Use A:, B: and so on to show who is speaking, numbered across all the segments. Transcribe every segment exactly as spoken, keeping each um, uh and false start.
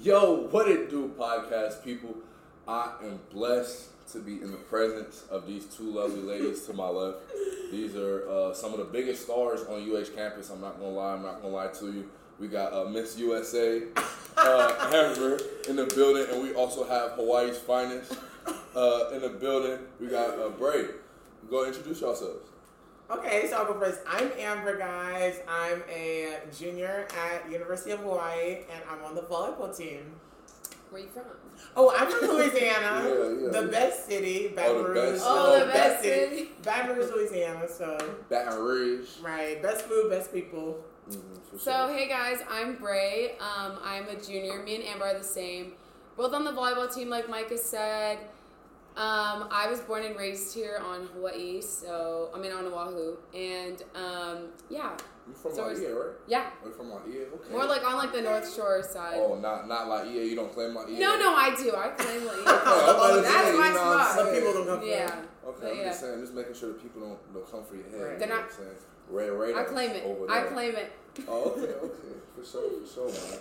A: Yo, what it do, podcast people? I am blessed to be in the presence of these two lovely ladies to my left. These are uh, some of the biggest stars on U H campus. I'm not gonna lie. I'm not gonna lie to you. We got uh, Miss U S A, uh, Amber, in the building, and we also have Hawaii's finest uh, in the building. We got uh, Bray. Go introduce yourselves.
B: Okay, so I'll go first. I'm Amber, guys. I'm a junior at University of Hawaii, and I'm on the volleyball team.
C: Where you from?
B: Oh, I'm from Louisiana,
A: Yeah, yeah,
B: the
A: yeah.
B: best city, Baton
A: Oh, the
B: Rouge.
A: best
C: Oh, the best city.
B: Baton Rouge, Louisiana. So
A: Baton Rouge.
B: right, best food, best people.
A: Mm-hmm, for
C: So,
A: sure.
C: hey guys, I'm Bray. Um, I'm a junior. Me and Amber are the same. Both on the volleyball team, like Micah said. Um, I was born and raised here on Hawaii, so, I mean, on Oahu. And, um, yeah.
A: You from
C: so
A: Laie, right?
C: Yeah.
A: Are you from Laie? Okay.
C: More like on, like, the North Shore side.
A: Oh, not not Laie. You don't claim Laie?
C: No, no, I do. I claim Laie.
A: Oh,
C: That's
A: you know
C: my
A: what I'm
C: spot.
B: Some
A: saying?
B: people don't come from
C: Yeah.
A: Okay,
C: But
A: I'm
C: yeah.
A: just saying, just making sure that people don't, don't come for your head.
B: Right.
A: You
C: They're
A: know
C: not-
A: what I'm saying? Ray, Ray,
C: I claim it.
A: over
C: I
A: there.
C: claim it.
A: Oh, okay, okay. For sure, for sure, man.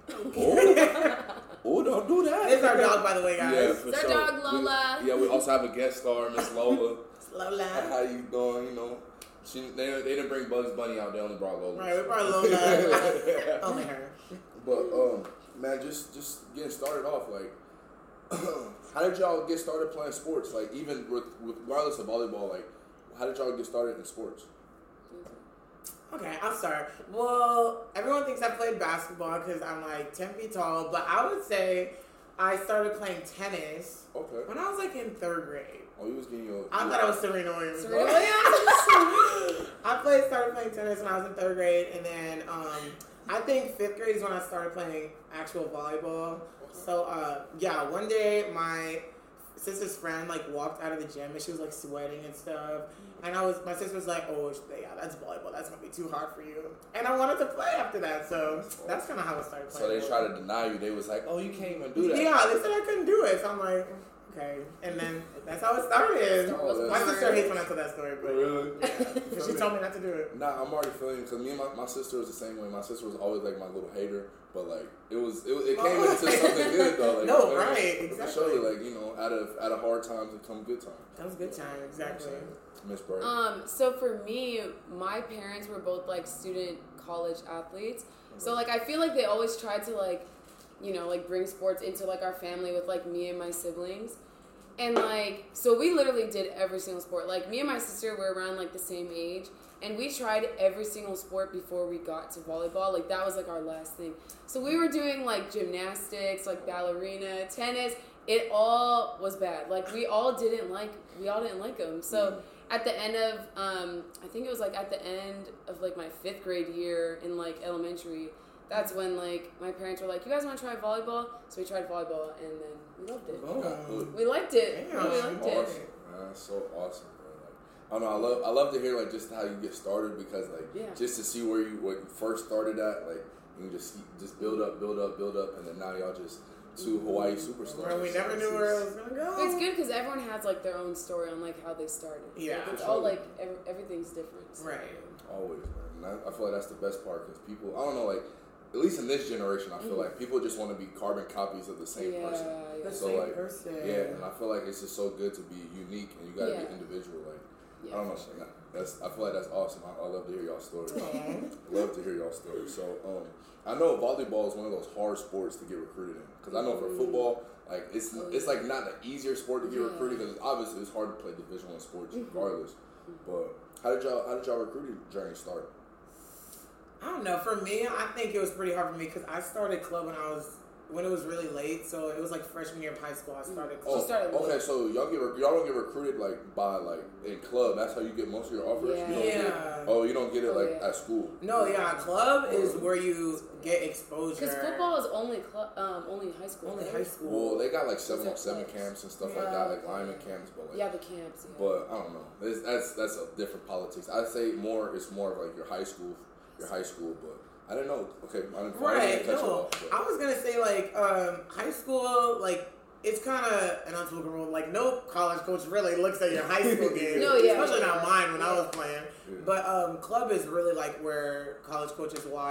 A: Oh, oh, don't do that.
B: This is our dog, by the way, guys.
A: Yeah, for
C: It's our
A: sure.
C: dog, Lola.
A: We, yeah, we also have a guest star, Miss Lola.
B: Lola.
A: How you doing? You know, she they they didn't bring Bugs Bunny out. They only brought Lola.
B: Right, we brought Lola. Only her.
A: But um, man, just just getting started off, like, how did y'all get started playing sports? Like, even with, with regardless of volleyball, like, how did y'all get started in sports?
B: Okay, I'll start. Well, everyone thinks I played basketball because I'm like ten feet tall, but I would say I started playing tennis
A: Okay.
B: when I was like in third grade.
A: Oh, you was getting your.
B: I thought I was Serena Williams.
C: Serena Williams?
B: I played, started playing tennis when I was in third grade, and then um, I think fifth grade is when I started playing actual volleyball. So uh, yeah, one day my sister's friend like walked out of the gym and she was like sweating and stuff, and I was my sister was like, "Oh yeah, that's volleyball. That's gonna be too hard for you." And I wanted to play after that, so that's kind of how I started playing.
A: So they
B: volleyball.
A: tried to deny you. They was like, "Oh, you can't even do that."
B: Yeah, they said I couldn't do it, so I'm like, okay. And then that's how it started.
A: Oh,
B: My
A: that's-
B: sister hates when I tell that story, but
A: Really?
B: yeah, she told me not to do it.
A: Nah, I'm already feeling because me and my, my sister was the same way. My sister was always like my little hater, but like it was it, it came
B: Oh.
A: into something good though. Like,
B: No,
A: you know,
B: right,
A: For
B: exactly.
A: sure, like you know, out of out of hard times it come good times.
B: That was a good time, exactly.
A: You know what I'm saying? Miss Bray.
C: Um, so for me, my parents were both like student college athletes. So like I feel like they always tried to like, you know, like bring sports into like our family with like me and my siblings. And like so we literally did every single sport. Like me and my sister were around like the same age, and we tried every single sport before we got to volleyball. Like that was like our last thing. So we were doing like gymnastics, like ballerina, tennis. It all was bad. Like we all didn't like we all didn't like them. So at the end of um, I think it was like at the end of like my fifth grade year in like elementary, that's when like my parents were like, "You guys want to try volleyball?" So we tried volleyball, and then we loved it.
B: Oh.
A: Got hooked.
C: We liked it.
B: Damn.
C: We liked it.
A: Awesome, man. That's so awesome, man. Like, I don't know. I love I love to hear like just how you get started because like
C: Yeah.
A: just to see where you what you first started at, like you can just just build up, build up, build up, and then now y'all just two Hawaii superstars.
B: Well, we never knew where it was gonna go.
C: It's good because everyone has like their own story on like how they started.
B: Yeah,
C: Like, it's
A: for
C: all
A: sure.
C: like ev- everything's different. So.
B: Right.
A: Always, man. And I, I feel like that's the best part because people, I don't know, like at least in this generation, I feel like people just want to be carbon copies of the same
C: Yeah,
A: person.
C: yeah.
B: The
A: So
B: same
A: like,
B: person.
A: yeah, and I feel like it's just so good to be unique and you gotta
C: Yeah.
A: be individual. Like
C: Yeah,
A: I don't know,
C: for sure.
A: that's I feel like that's awesome. I, I love to hear y'all stories.
B: Aw.
A: Love to hear y'all stories. So um, I know volleyball is one of those hard sports to get recruited in because I know for football, like it's
C: Oh,
A: it's
C: yeah.
A: like not an easier sport to get
C: Yeah.
A: recruited because obviously it's hard to play Division One sports
C: Mm-hmm.
A: regardless. But how did y'all how did y'all recruiting journey start?
B: I don't know. For me, I think it was pretty hard for me because I started club when I was when it was really late. So it was like freshman year of high school. I started
A: Oh,
B: club.
C: started
A: okay.
C: late.
A: So y'all get re- y'all don't get recruited like by like in club. That's how you get most of your offers.
C: Yeah.
A: You don't
B: Yeah.
A: Get, oh, you don't get it
C: Oh,
A: like
C: yeah.
A: at school.
B: No, yeah, club is where you get exposure.
C: Because football is only cl- um only high school.
B: only
C: right?
B: high school.
A: Well, they got like seven on
C: Is that
A: seven
C: clubs?
A: camps and stuff like
B: Yeah.
A: that, like lineman camps, but like.
C: Yeah, the camps. Yeah.
A: But I don't know. It's, that's that's a different politics. I'd say more. It's more of like your high school, your high school. But I didn't know. Okay, I didn't, I
B: Right.
A: didn't cut you
B: No,
A: off. But.
B: I was gonna say like um, high school, like it's kind of an unspoken rule. Like no college coach really looks at your high school game.
C: No, yeah,
B: especially
C: yeah.
B: not mine when I was playing.
A: Yeah.
B: But um, club is really like where college coaches watch.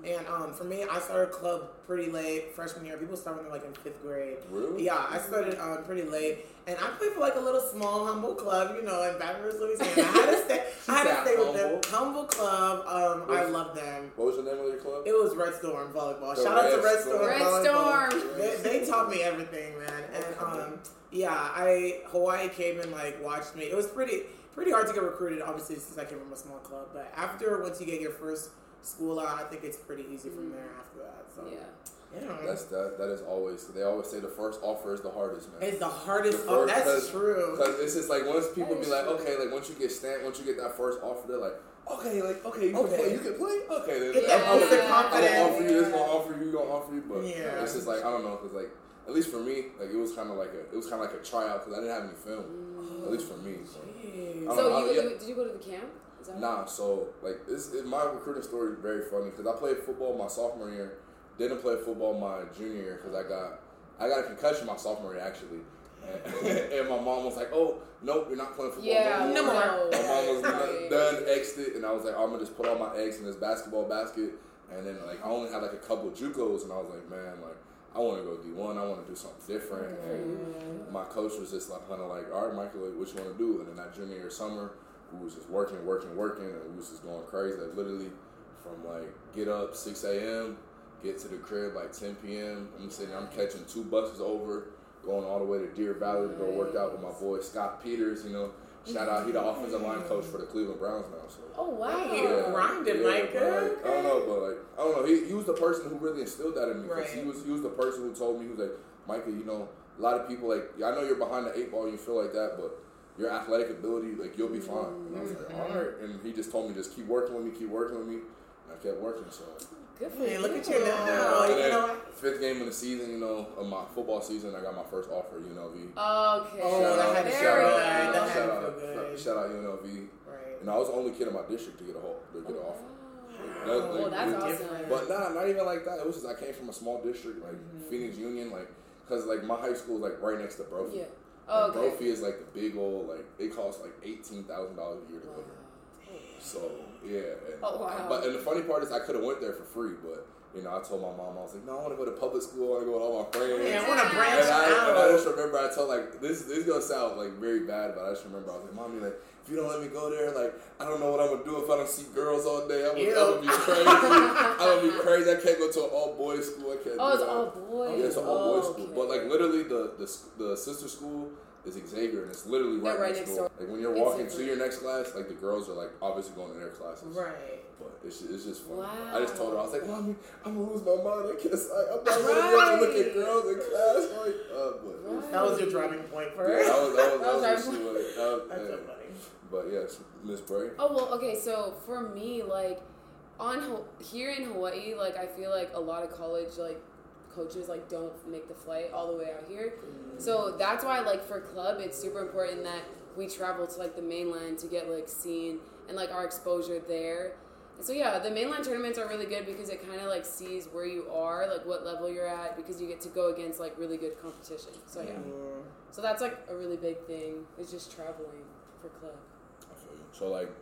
B: And um, for me, I started club pretty late, freshman year. People start when they're like in fifth grade.
A: Really?
B: Yeah, I started um, pretty late, and I played for like a little small humble club, you know, in Baton Rouge, Louisiana. I had to stay. I had to stay with them. Humble club. Um, I love them.
A: What was the name of your club?
B: It was Red Storm Volleyball.
A: The
B: Shout out
A: Red
B: to Red
A: Storm.
B: Storm
C: Red
B: Volleyball.
C: Storm.
B: They, they taught me everything, man. And um, yeah, I Hawaii came and like watched me. It was pretty pretty hard to get recruited, obviously, since I came from a small club. But after once you get your first school out, I think it's pretty easy from there after that. So
C: Yeah.
B: yeah.
A: That's that. That is always. They always say the first offer is the hardest, man.
B: It's the hardest.
A: The
B: Oh,
A: first-
B: that's
A: cause,
B: true.
A: Because it's just like once people
C: That
A: be
C: is
A: like,
C: true.
A: okay, like once you get stamped, once you get that first offer, they're like, okay, like okay, you can
B: Okay.
A: play, you can play, okay. Then
B: Get
C: that
A: I'm
C: boost
A: gonna-
C: of
A: I'm gonna
B: confidence.
A: offer you this, gonna offer you, gonna offer you, but
B: Yeah.
A: it's just like I don't know, cause like at least for me, like it was kind of like a, it was kind of like a tryout, cause I didn't have any film,
C: Mm.
A: at least for me. So.
B: Jeez.
A: I don't
C: So
A: know,
C: you,
A: yeah.
C: you did you go to the camp? Is that
A: Nah, so like this, it, my recruiting story is very funny because I played football my sophomore year, didn't play football my junior year because I got I got a concussion my sophomore year actually, and, and my mom was like, "Oh, nope, you're not playing football
C: Yeah,
B: No more.
C: no.
A: My mom was
C: Right.
A: done, exited, and I was like, I'm gonna just put all my eggs in this basketball basket. And then like I only had like a couple of JUCOs, and I was like, man, like I want to go D one. I want to do something different. And my coach was just like kind of like, all right, Michael, like, what you want to do? And then that junior year summer, we was just working, working, working, and we was just going crazy. Like literally from like get up six a.m., get to the crib like ten p.m. I'm sitting, I'm catching two buses over, going all the way to Deer Valley to go work out with my boy Scott Peters. You know, shout out, he the offensive line coach for the Cleveland Browns now. So.
C: Oh wow.
B: Hey, you grinded, Micah.
A: but, like, I don't know, but like I don't know. He, he was the person who really instilled that in me. 'Cause
B: Right.
A: He was he was the person who told me, he was like, Micah, you know, a lot of people like I know you're behind the eight ball, you feel like that, but your athletic ability, like you'll be fine. And I was like, all right. And he just told me, just keep working with me, keep working with me. And I kept working. So
C: Good for
B: Hey,
C: you.
B: look at you now.
A: and
B: You
A: then
B: know what?
A: fifth game of the season, you know, of my football season, I got my first offer, U N L V.
C: Okay.
B: Oh, that had to
C: There
B: shout
C: we
B: out.
C: go.
B: That had
A: Shout
B: to
A: out,
B: feel good.
A: shout out U N L V.
B: Right.
A: And I was the only kid in my district to get a whole, to get an offer. That was,
C: Well,
A: like,
C: that's
A: it-
C: awesome.
A: But nah, not even like that. It was just I came from a small district, like Phoenix Union, like because like my high school is like right next to Brophy.
C: Yeah.
A: And
C: Oh, okay.
A: Brophy is like the big old like it costs like eighteen thousand dollars a year to go there. So yeah. And,
C: Oh, wow.
A: But and the funny part is I could have went there for free, but you know I told my mom I was like, no, I want to go to public school. I want to go with all my friends.
B: Yeah, I want to branch
A: And I, and I
B: out.
A: just remember I told like this this is gonna sound like very bad, but I just remember I was like, Mommy, like if you don't let me go there, like I don't know what I'm gonna do if I don't see girls all day. I'm gonna, I'm gonna be crazy. I'm gonna be crazy. I can't go to an all boys school. I can't.
C: Oh,
A: do
C: it's
A: that.
C: all boys.
A: Yeah, it's an all boys
C: Oh,
A: school.
C: okay.
A: But like literally the, the the sister school is Xavier, and it's literally right,
C: They're right
A: next
C: next
A: door.
C: door.
A: Like when you're walking
C: Exactly.
A: to your next class, like the girls are like obviously going to their classes.
B: Right.
A: But it's it's just funny.
C: Wow.
A: I just told her I was like, Mommy, I'm gonna lose my mind. I can't. I, I'm not gonna be able to look at
C: Right.
A: girls in class. Like, uh, but
C: Right.
B: That was your driving point for
A: yeah,
B: it.
A: that was that was, that was,
C: That
A: what
C: was
A: she was. That was,
B: That's so
A: yeah.
B: funny.
A: But yes, Miss Bray.
C: Oh well, okay. So for me, like on Ho- here in Hawaii, like I feel like a lot of college like coaches like don't make the flight all the way out here. So that's why like for club, it's super important that we travel to like the mainland to get like seen and like our exposure there. And so yeah, the mainland tournaments are really good because it kind of like sees where you are, like what level you're at, because you get to go against like really good competition. So yeah,
B: Mm.
C: so that's like a really big thing. It's just traveling for club.
A: I feel you. So like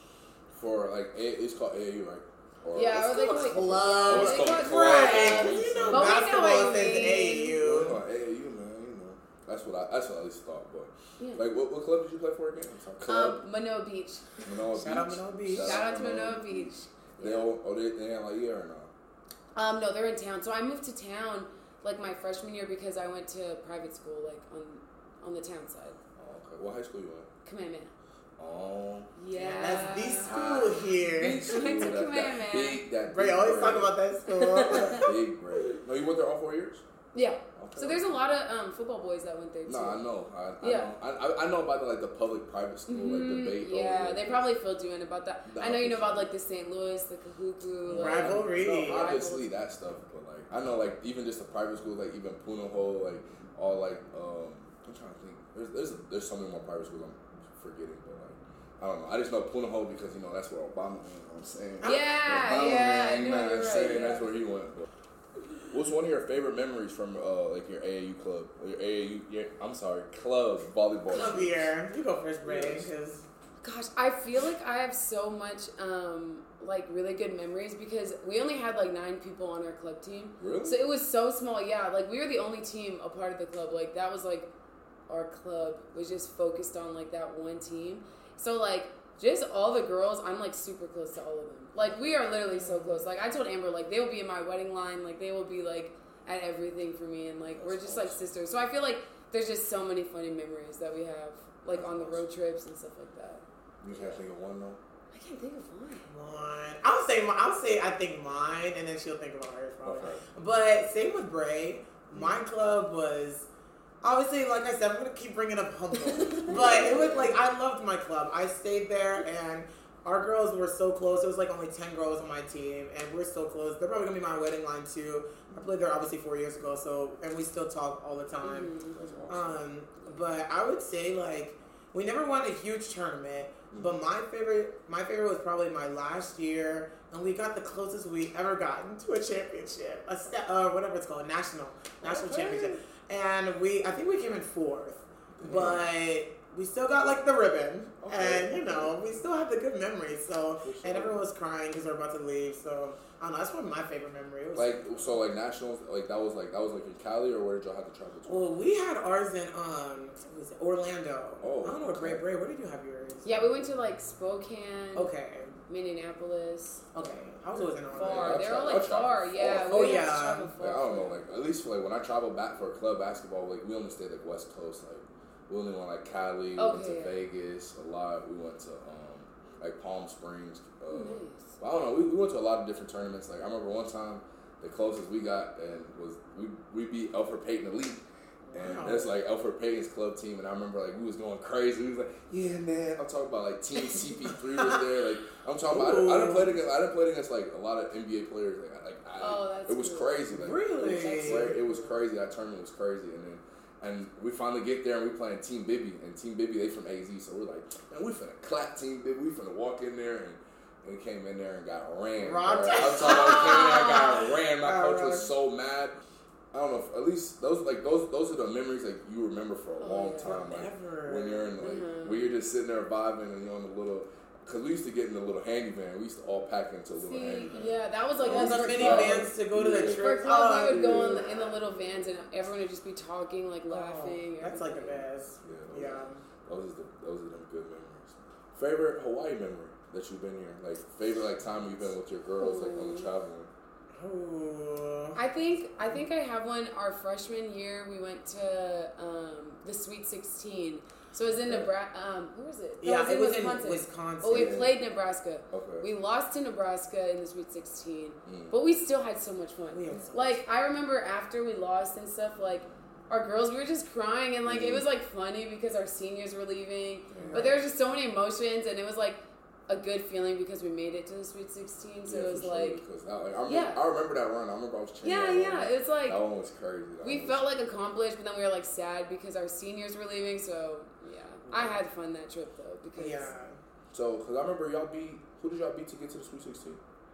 A: for like a, it's called A A U, right? Or
C: Yeah, or
B: It's
C: they
B: called
C: call it
B: club.
A: Oh, it's
C: they
A: called
C: call it
A: club.
B: Right. 'Cause you know
C: But we know
B: basketball
C: what
B: says
C: you mean.
B: A
A: It's
B: U.
A: called A A U, man. You know, that's what I that's what I at least thought. But
C: Yeah.
A: like, what, what club did you play for again? I'm sorry, club.
C: Um, Manoa Beach.
A: Manoa
B: Shout out Manoa Beach.
C: Shout out to Manoa Beach.
A: They all, oh, they, they ain't like you or no?
C: Um, no, they're in town. So I moved to town like my freshman year because I went to private school like on on the town side.
A: Oh, okay. What high school you went?
C: Kamehameha.
A: Oh,
C: Yeah.
B: That's the school here.
A: big school.
C: went to
A: that, that
C: Kamehameha.
A: big, that
B: Ray
A: big
B: always
A: brain.
B: talk about that school.
A: Big brain. No, you went there all four years?
C: Yeah.
A: Okay.
C: So there's a lot of um, football boys that went there too.
A: No, I know. I, I
C: Yeah.
A: know. I, I- I know about the, like the public private school like
C: Mhm.
A: debate. over
C: Yeah,
A: there.
C: they probably filled you in about that.
A: No,
C: I know you know
A: for sure.
C: about like the Saint Louis, the Kahuku. Like,
B: Rivalry.
A: No, obviously that stuff, but like I know like even just the private schools, like even Punahou, like all like um I'm trying to think. There's there's there's so many more private schools I'm forgetting, but like I don't know. I just know Punahou because you know that's where Obama went. You know what I'm saying?
C: Yeah,
A: Obama,
C: yeah,
A: man,
C: I
A: you
C: knew
A: know
C: you
A: what
C: were
A: I'm
C: right,
A: saying?
C: yeah.
A: That's where he went. But. What's one of your favorite memories from uh like your A A U club? Or your A A U, your, I'm sorry, club volleyball.
B: Club
A: series?
B: year. You go first, Bray,
A: Yes.
B: because
C: Gosh, I feel like I have so much um, like really good memories because we only had like nine people on our club team.
A: Really?
C: So it was so small. Yeah, like we were the only team a part of the club. Like that was like our club was just focused on like that one team. So like just all the girls, I'm like super close to all of them. Like we are literally so close. Like I told Amber, like they will be in my wedding line. Like they will be like at everything for me, and like
A: That's
C: we're just
A: awesome.
C: like sisters. So I feel like there's just so many funny memories that we have like on the road trips and stuff like that.
A: You can't think of one though.
C: I can't think of one.
B: One. I'll say my, I'll say I think mine, and then she'll think about hers probably.
A: Okay.
B: But same with Bray. My club was obviously, like I said, I'm gonna keep bringing up Humble, but it was like I loved my club. I stayed there, and our girls were so close. It was like only ten girls on my team, and we're so close. They're probably gonna be my wedding line too. I played there obviously four years ago, so and we still talk all the time.
C: Mm-hmm.
B: Um, but I would say like we never won a huge tournament. But my favorite, my favorite was probably my last year, and we got the closest we ever gotten to a championship, a step, uh, whatever it's called, national, national
A: Okay.
B: championship. And we, I think we came in fourth, but we still got like the ribbon,
A: Okay.
B: and you know, we still have the good memories. So,
A: For sure.
B: and everyone was crying because they're about to leave. So, I don't know. That's probably my favorite memory. It was,
A: Like so, like nationals, like that was like that was like in Cali, or where did y'all have to travel to?
B: well, we had ours in um, what was it, Orlando.
A: Oh,
B: I don't know what Bray
A: okay.
B: Bray. Where did you have yours?
C: Yeah, we went to like Spokane,
B: Okay.
C: Minneapolis.
B: Okay. I was always in Orlando.
C: Far.
A: I
C: They're
A: tra-
C: all
A: I
C: like
A: traveled
C: far.
A: far.
C: Yeah.
B: Oh,
C: we had to
B: yeah.
C: travel
A: Like,
C: far.
A: I don't know, like at least like when I traveled back for club basketball, like we only stayed like West Coast. Like we only went like Cali, we went to
C: Okay.
A: Vegas a lot. We went to um like Palm Springs. Uh,
C: Oh, nice.
A: I don't know. We, we went to a lot of different tournaments. Like I remember one time, the closest we got and was we we beat Alfred Payton Elite. And
B: Wow.
A: that's like Alfred Payton's club team, and I remember like we was going crazy. We was like, "Yeah, man!" I'm talking about like Team C P three was there. Like I'm talking about, I didn't, I didn't play against, I didn't play against like a lot of N B A players. Like, I- like I,
C: Oh, that's
A: it was
C: cool.
A: crazy. Like,
B: Really?
A: it was, cra- it was crazy. That tournament was crazy, and then and we finally get there and we playing Team Bibby, and Team Bibby they from A Z, so we're like, man, we finna clap Team Bibby. We finna walk in there and. We came in there and got ran.
B: Rocked.
A: bro. I'm talking about came in there and got ran. My
B: Got
A: coach was
B: rocked.
A: so mad. I don't know. If, at least those like those those are the memories like you remember for a
C: Oh,
A: long
C: yeah.
A: time. Like
B: Forever.
A: when you're in like
C: Mhm.
A: when you're just sitting there vibing and you're on the little. Cause we used to get in the little handy van. We used to all pack into a little
C: See,
A: handy van.
C: yeah, that was like
B: Oh,
C: us
B: the
C: for
B: mini
C: club.
B: vans to go to the
A: Yeah.
C: For
B: trip.
C: club,
B: Oh,
C: we would go in
A: yeah.
C: the, in the little vans, and everyone would just be talking, like laughing.
B: Oh, that's like the
C: everything.
B: best.
A: Yeah,
B: Yeah.
A: those are the those are them good memories. Favorite Hawaii memory that you've been here? Like favorite like time you've been with your girls like on the traveling.
B: Ooh.
C: I think I think I have one. Our freshman year, we went to um, the Sweet sixteen. So it was in
A: Okay.
C: Nebraska. Um, where was it? No,
B: Yeah,
C: it was
B: it
C: in
B: was
C: Wisconsin.
B: in Wisconsin.
C: Oh, we
A: Yeah.
C: played Nebraska.
A: Okay.
C: We lost to Nebraska in the Sweet sixteen,
A: Mm.
C: but we still had so much fun.
B: We had so
C: Like I remember after we lost and stuff, like our girls, we were just crying and like it
A: Mhm.
C: was like funny because our seniors were leaving,
A: Yeah.
C: but there was just so many emotions and it was like a good feeling because we made it to the Sweet sixteen. So
A: Yeah,
C: it was
A: for sure,
C: like,
A: because I, like, I, remember,
C: Yeah.
A: I remember that run. I remember I was cheering.
C: yeah,
A: that
C: yeah,
A: run.
C: it's like.
A: That one was crazy. That
C: We
A: one
C: felt
A: was,
C: like accomplished, but then we were like sad because our seniors were leaving. So yeah, I had fun that trip though because
B: Yeah.
A: So, because I remember y'all beat, who did y'all beat to get to the Sweet sixteen?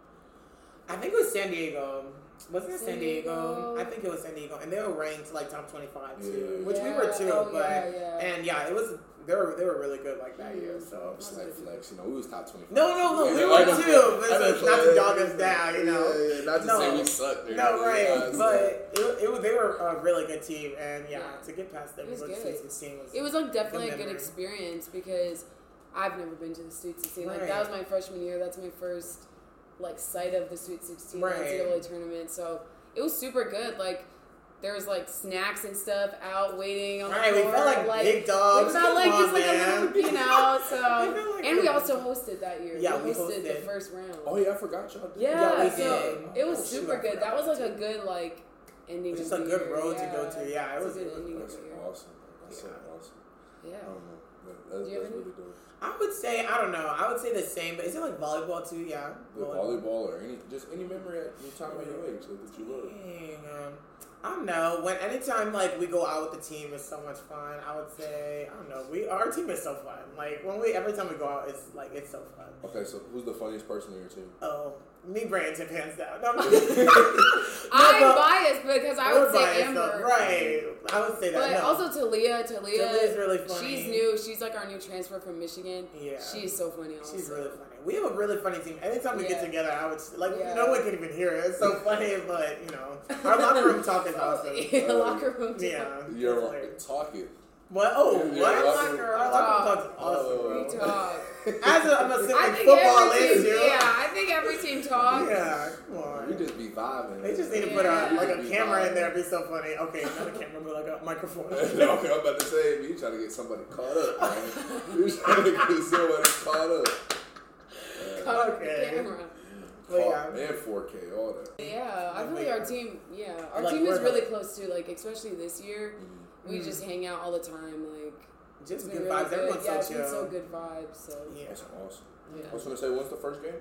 B: I think it was San Diego. Wasn't it
C: San
B: San Diego?
C: Diego.
B: I think it was San Diego, and they were ranked like top twenty-five too,
A: Yeah.
B: which we
C: Yeah.
B: were too.
C: Oh,
B: but
C: yeah, yeah.
B: and yeah, it was they were they were really good like that
C: Mm.
B: year. So
A: Slight flex, you know, we was top twenty-five.
B: no, no, no, we
A: Yeah,
B: were
A: I know.
B: too. But
A: I know,
B: it's not to
A: yeah,
B: dog
A: yeah,
B: us down, you know.
A: Yeah, yeah, not to
B: No.
A: say we sucked.
B: No, right,
A: Yeah,
B: but
A: it's-
B: it, it was they were a really good team, and yeah,
C: Yeah.
B: to get past them
C: It was
B: was
C: good.
B: sixteen was
C: it was like definitely a
B: Good
C: good
B: memory.
C: experience because I've never been to the Sweet sixteen. Like
B: Right.
C: that was my freshman year. That's my first like sight of the Sweet sixteen
B: Right.
C: N C double A tournament. So it was super good. Like there was like snacks and stuff out waiting on
B: right.
C: the
B: We
C: floor.
B: felt like, big dogs.
C: We felt
B: Come
C: like
B: on,
C: just like
B: man.
C: a little, you know. So
B: We felt like
C: and we
B: a-
C: also hosted that year.
B: Yeah,
C: we
B: we
C: hosted, the
B: hosted.
C: first round.
A: Oh yeah, I forgot y'all. did.
C: Yeah,
B: Yeah, we
C: so
B: did.
C: it was
B: Oh, shoot,
C: super
B: I
C: good.
B: forgot
C: That was like
B: about
C: a good like ending.
B: Just
C: of
B: a
C: the
B: good
C: year.
B: road to
C: yeah.
B: go to. Yeah, it
C: It's
B: was
C: a good ending of
A: That's
C: the year.
A: awesome. That's so
B: Yeah.
A: awesome.
C: Yeah.
A: I don't know. That- That's,
C: Do you have
A: that's
C: any?
A: really dope.
B: I would say I don't know. I would say the same, but is it like volleyball too? Yeah,
A: The volleyball or any, just any memory at your time at your age like, that you love.
B: Dang, um, I don't know. When anytime like we go out with the team, it's so much fun. I would say I don't know. We our team is so fun. Like when we every time we go out, it's like it's so fun.
A: Okay, so who's the funniest person in your team?
B: Oh, Me, Brandon tip hands down. No,
C: I'm
B: no,
C: biased because I would say
B: biased,
C: Amber.
B: though. Right. I would say that.
C: But
B: no.
C: also Talia, Talia,
B: Talia's really funny.
C: She's new. She's like our new transfer from Michigan.
B: Yeah.
C: She's so funny. Also.
B: She's really funny. We have a really funny team. Anytime we
C: Yeah.
B: get together, I would like
C: Yeah.
B: no one can even hear it. It's so funny, but you know, our locker room talk is awesome.
C: Yeah, locker room talk.
B: Yeah.
A: You're
B: it's hilarious.
A: talking.
B: What? Oh,
A: Yeah,
B: what?
A: yeah,
C: locker room
B: Our locker room
C: talk.
B: talk is awesome.
C: We talk.
B: As a, I'm a
C: I
B: sibling
C: think
B: football
C: every team,
B: issue.
C: yeah, I think every team talks.
B: Yeah, come on.
A: We just be vibing.
B: They just need to
C: Yeah.
B: put a, like a
A: We
B: camera
A: vibing.
B: in there. It'd be so funny. Okay, not a camera, but like a microphone.
A: No, I'm about to say, you trying to get somebody caught up, man. You trying to get somebody caught up.
C: Caught
B: Okay.
C: the camera.
B: But yeah.
A: Caught and four K, all that.
C: Yeah, I feel like our team. Yeah, our
B: Like,
C: team is
B: we're
C: really
B: the-
C: close too. Like especially this year, we
B: Mm.
C: just hang out all the time. Like it's
B: Just
C: been
B: good
C: really
B: vibes.
C: good.
B: Everyone's
C: Yeah,
B: so
C: it's
B: chill.
C: been so good vibes. So
B: Yeah.
A: That's awesome.
C: yeah.
A: I was gonna say, when's the first game?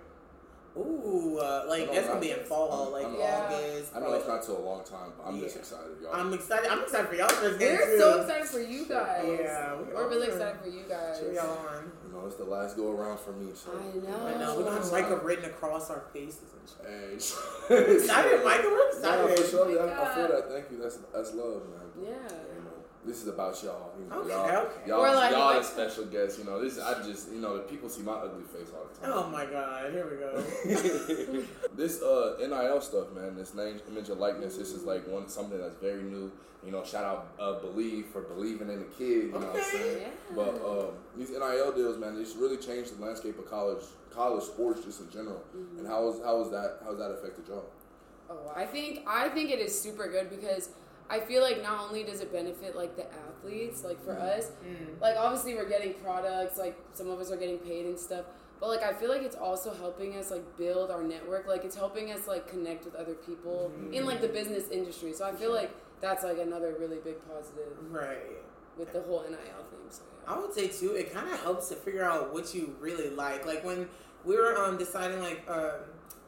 B: Ooh, uh, like
A: I know
B: that's gonna
A: not-
B: be in fall, like
A: I know-
C: Yeah.
B: August.
A: I know it's not till a long time, but I'm just
B: Yeah.
A: excited, y'all.
B: I'm excited. I'm excited for y'all first game
C: We're
B: too.
C: so excited for you guys.
B: Yeah, we
C: we're really
B: are.
C: excited for you guys.
B: Cheer y'all on.
A: You know, it's the last go around for me, so.
C: I know.
B: I know we're gonna have Micah written across our faces and shit.
A: Hey.
B: I'm excited, Micah. We're
A: Nah,
B: excited.
A: for sure.
C: Oh my
A: I, I feel
C: God.
A: that. Thank you. That's that's love, man.
C: Yeah.
A: You know, this is about y'all. You know,
B: Okay,
A: y'all,
B: okay.
A: y'all,
C: We're like-
A: y'all
C: like-
A: the special guests. You know, this I just you know the people see my ugly face all the time.
B: Oh my God, here we go.
A: This uh N I L stuff, man. This name, image, and likeness. This is like one something that's very new. You know, shout out uh, Believe for believing in the kid. You know what I'm
B: Okay.
A: saying?
C: Yeah.
A: But um, these N I L deals, man, it's really changed the landscape of college, college sports just in general.
C: Mm-hmm.
A: And how is how is that how has that affected y'all?
C: Oh, I think I think it is super good because I feel like not only does it benefit like the athletes, like for us,
B: Mm.
C: like obviously we're getting products, like some of us are getting paid and stuff, but like I feel like it's also helping us like build our network, like it's helping us like connect with other people in like the business industry. So I feel like that's like another really big positive
B: Right.
C: with the whole N I L thing. So yeah.
B: I would say too, it kind of helps to figure out what you really like. Like when we were um deciding like um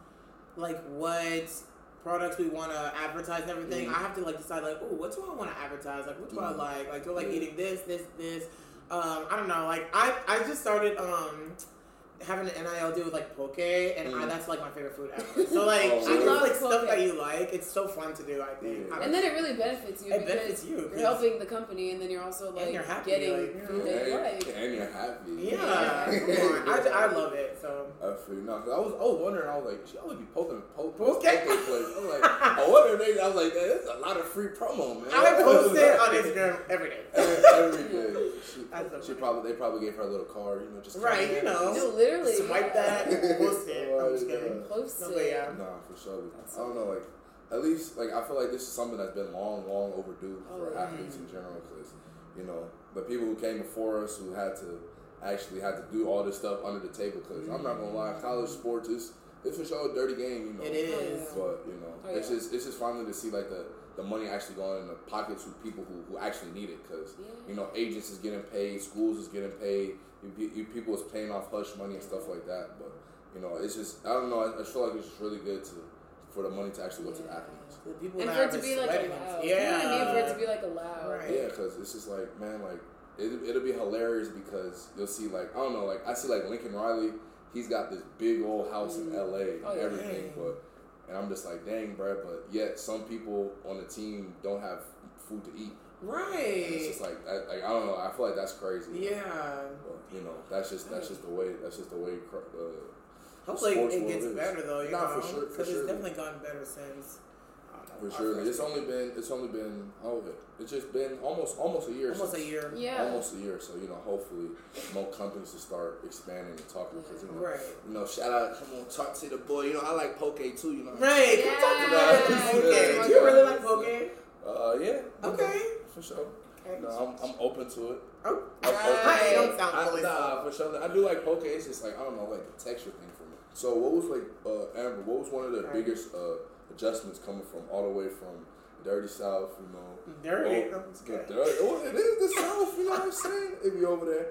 B: like what products we want to advertise and everything,
A: Mhm.
B: I have to like decide like, oh, what do I want to advertise? Like, what do I
A: Mhm.
B: like? Like, do I like
A: Yeah.
B: eating this, this, this? Um, I don't know. Like, I I just started um having an N I L deal with like poke, and I,
A: Mhm.
B: that's like my favorite food ever. So like,
A: Oh,
B: I
A: really?
B: just
C: love
B: like stuff
C: poke.
B: that you like. It's so fun to do. I think.
A: Yeah.
B: I
C: And then it really benefits you
B: It
C: because
B: benefits you,
C: you're
B: 'cause-
C: helping the company, and then you're also like
B: you're happy,
C: getting
B: like, you know.
C: food that you
A: and,
C: like.
A: and you're happy.
B: yeah, come on. I, I love it. So.
A: I feel you. No, 'cause I was I was wondering. I was like, she always be poking poke
B: Poke?
A: poke place. I was like, I wonder they. I was like, man, there's a lot of free promo, man.
B: I post it on Instagram every day.
A: every, every day. She,
B: That's so
A: she
B: funny.
A: probably they probably gave her a little card, you know, just
B: Right, you know.
C: No, literally.
B: Swipe
C: yeah.
B: that, post it. I'm just
A: Oh,
B: kidding.
A: yeah.
C: Post
B: No,
C: it.
B: but yeah.
A: Nah, for sure.
C: That's
A: I don't know, like at least like I feel like this is something that's been long, long overdue for
C: Oh, yeah.
A: athletes in general because you know the people who came before us who had to actually had to do all this stuff under the table because I'm not gonna lie, college sports is it's for sure a dirty game, you know.
B: It is.
A: But you know,
C: Oh,
A: it's
C: yeah.
A: just it's just finally to see like the, the money actually going in the pockets of people who, who actually need it because
C: Yeah.
A: you know agents is getting paid, schools is getting paid, you, you, people is paying off hush money and stuff like that. But you know, it's just I don't know. I, I feel like it's just really good to for the money to actually go to the
C: Yeah.
A: athletes.
B: The people
C: And
B: that
C: for it
B: are
C: to be like
B: sweating.
C: allowed.
B: Yeah.
C: You know what I mean? For it to be like allowed.
B: Right.
A: Yeah, because it's just like man, like it, it'll be hilarious because you'll see like I don't know, like I see like Lincoln Riley. He's got this big old house in L A and
C: Oh, yeah.
A: everything, but and I'm just like, dang, bro. But yet some people on the team don't have food to eat. And it's
B: Right.
A: just like, that, like I don't know. I feel like that's crazy.
B: Yeah.
A: But you know, that's just that's just the way that's just the way. Uh,
B: Hopefully
A: sports
B: it
A: world
B: gets
A: is.
B: better though. You
A: Nah,
B: know,
A: for sure, for
B: because
A: sure.
B: it's definitely gotten better since. I don't know,
A: for
B: our
A: sure,
B: first
A: it's
B: year.
A: only been it's only been oh it's just been almost almost a year.
B: almost a
A: since-
B: year.
C: Yeah.
A: Almost a year, so you know, hopefully, more companies to start expanding and talking because you know,
B: Right.
A: you know, shout out, come on, talk to the boy. You know, I like poke too. You know,
B: Right. Come talk to me about
C: Yeah.
B: poke.
A: Yeah.
B: Do you really like poke?
A: Uh, yeah.
B: Okay.
A: For sure.
B: Okay.
A: No, I'm, I'm open to it.
B: Oh,
A: I'm
B: I don't sound
A: I,
B: fully
A: nah, for sure. I do like poke. It's just like I don't know, like the texture thing for me. So, what was like, uh, Amber? What was one of the
B: Right.
A: biggest uh, adjustments coming from all the way from Dirty South? You know,
B: Dirty.
A: Oh,
B: That's
A: the
B: good.
A: dirt- well, it is the South. You know what I'm saying? It be over there.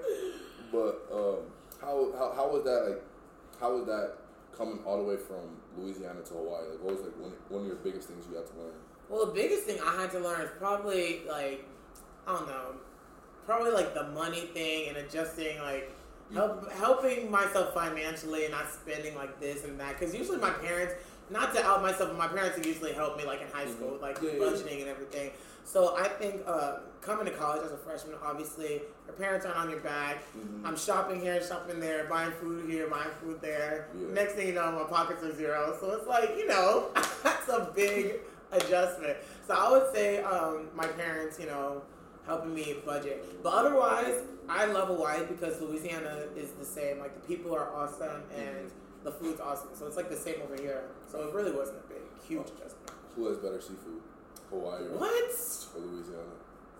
A: But um, how how how was that like? How was that coming all the way from Louisiana to Hawaii? Like, what was like one one of your biggest things you had to learn?
B: Well, the biggest thing I had to learn is probably like, I don't know, probably like the money thing and adjusting like help, helping myself financially and not spending like this and that. Because usually my parents, not to out myself, but my parents usually helped me like in high school, with, like
A: Yeah, yeah,
B: budgeting
A: yeah.
B: and everything. So I think uh, coming to college as a freshman, obviously your parents aren't on your back.
A: Mhm.
B: I'm shopping here, shopping there, buying food here, buying food there.
A: Yeah.
B: Next thing you know, my pockets are zero. So it's like, you know, that's a big adjustment. So I would say um, my parents, you know, helping me budget. But otherwise, I love Hawaii because Louisiana is the same. Like the people are awesome and the food's awesome. So it's like the same over here. So it really wasn't a big, huge adjustment.
A: Who has better seafood? Hawaii or,
B: What?
A: or Louisiana?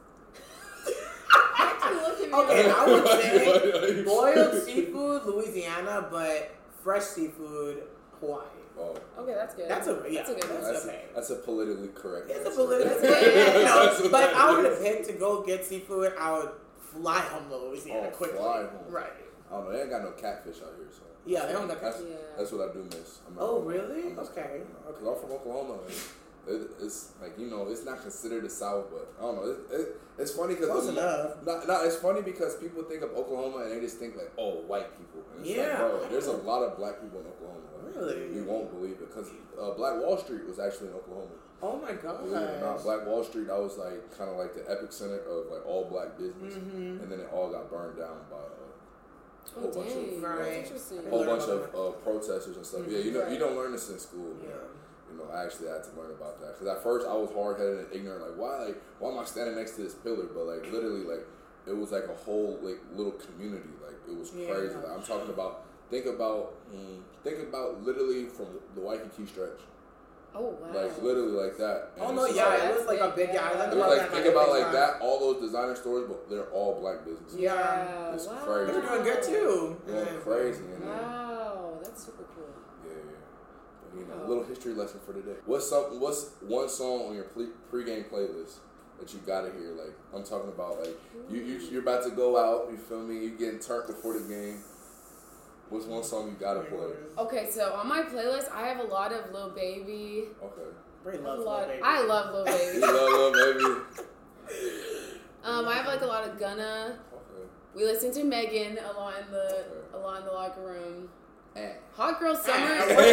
B: Okay, I would say boiled seafood, Louisiana, but fresh seafood, Hawaii.
A: Oh,
C: Okay, that's good.
B: That's a yeah.
C: That's a good one.
B: That's
A: that's,
B: okay.
A: a, that's a politically correct
B: It's a
A: answer.
B: political.
C: That's
B: no,
A: good.
B: but if I were to pick to go get seafood, I would fly home to Louisiana
A: Oh,
B: quickly.
A: fly home.
B: Right.
A: I don't know. They ain't got no catfish out here, so.
B: Yeah, they don't got
A: That's,
B: catfish.
C: Yeah.
A: that's what I do miss. I'm not
B: Oh,
A: gonna-
B: really?
A: I'm not-
B: Okay.
A: Because I'm from Oklahoma. And it, it's like, you know, it's not considered the South, but I don't know. It, it, it's funny because.
B: Close enough.
A: Not, not, it's funny because people think of Oklahoma and they just think like, oh, white people. And it's
B: Yeah.
A: like, bro, there's a lot of black people in Oklahoma. Like,
B: Really?
A: You won't believe it. Because uh, Black Wall Street was actually in Oklahoma.
B: Oh my gosh.
A: Believe it or not, Black Wall Street, that was like kind of like the epicenter of like all black business.
B: Mhm.
A: And then it all got burned down by uh,
C: Oh,
A: whole bunch
C: dang.
A: of-
B: Right.
C: That's interesting.
A: a whole
B: learn
A: bunch
B: about
A: of uh, protesters and stuff. Yeah, you know,
C: Right.
A: you don't learn this in school. But,
B: Yeah.
A: you know, I actually had to learn about that because at first I was hard headed and ignorant. Like, why, like, why am I standing next to this pillar? But like, literally, like, it was like a whole like little community. Like, it was
B: Yeah.
A: crazy. Like, I'm talking about. Think about, mm, think about literally from the Waikiki stretch,
C: Oh, wow.
A: like literally like that.
B: Oh
A: And
B: no,
A: it's
B: yeah,
A: just
B: it
A: like-
B: was like a big
C: Yeah.
B: guy.
A: it was like, think about like that, all those designer stores, but they're all black businesses.
B: Yeah.
A: It's
C: wow.
A: crazy.
B: They're doing good too.
A: Going
B: Yeah.
A: crazy. And then,
C: Wow, that's super cool.
A: yeah, yeah. But, you know,
C: Oh.
A: a little history lesson for today. What's something? What's one song on your pre- pregame playlist that you gotta hear? Like I'm talking about, like you, you you're about to go out. You feel me? You getting turned before the game. What's one song you gotta play?
C: Okay, so on my playlist, I have a lot of Lil Baby.
A: Okay.
B: Bray
C: I have a
B: loves
C: lot.
B: Lil Baby.
C: I love Lil
A: You
C: Baby.
A: love Lil Baby.
C: Um, I have like a lot of Gunna.
A: Okay.
C: We listen to Megan a lot in the
A: Okay.
C: a lot in the locker room.
A: Eh.
C: Hot Girl Summer.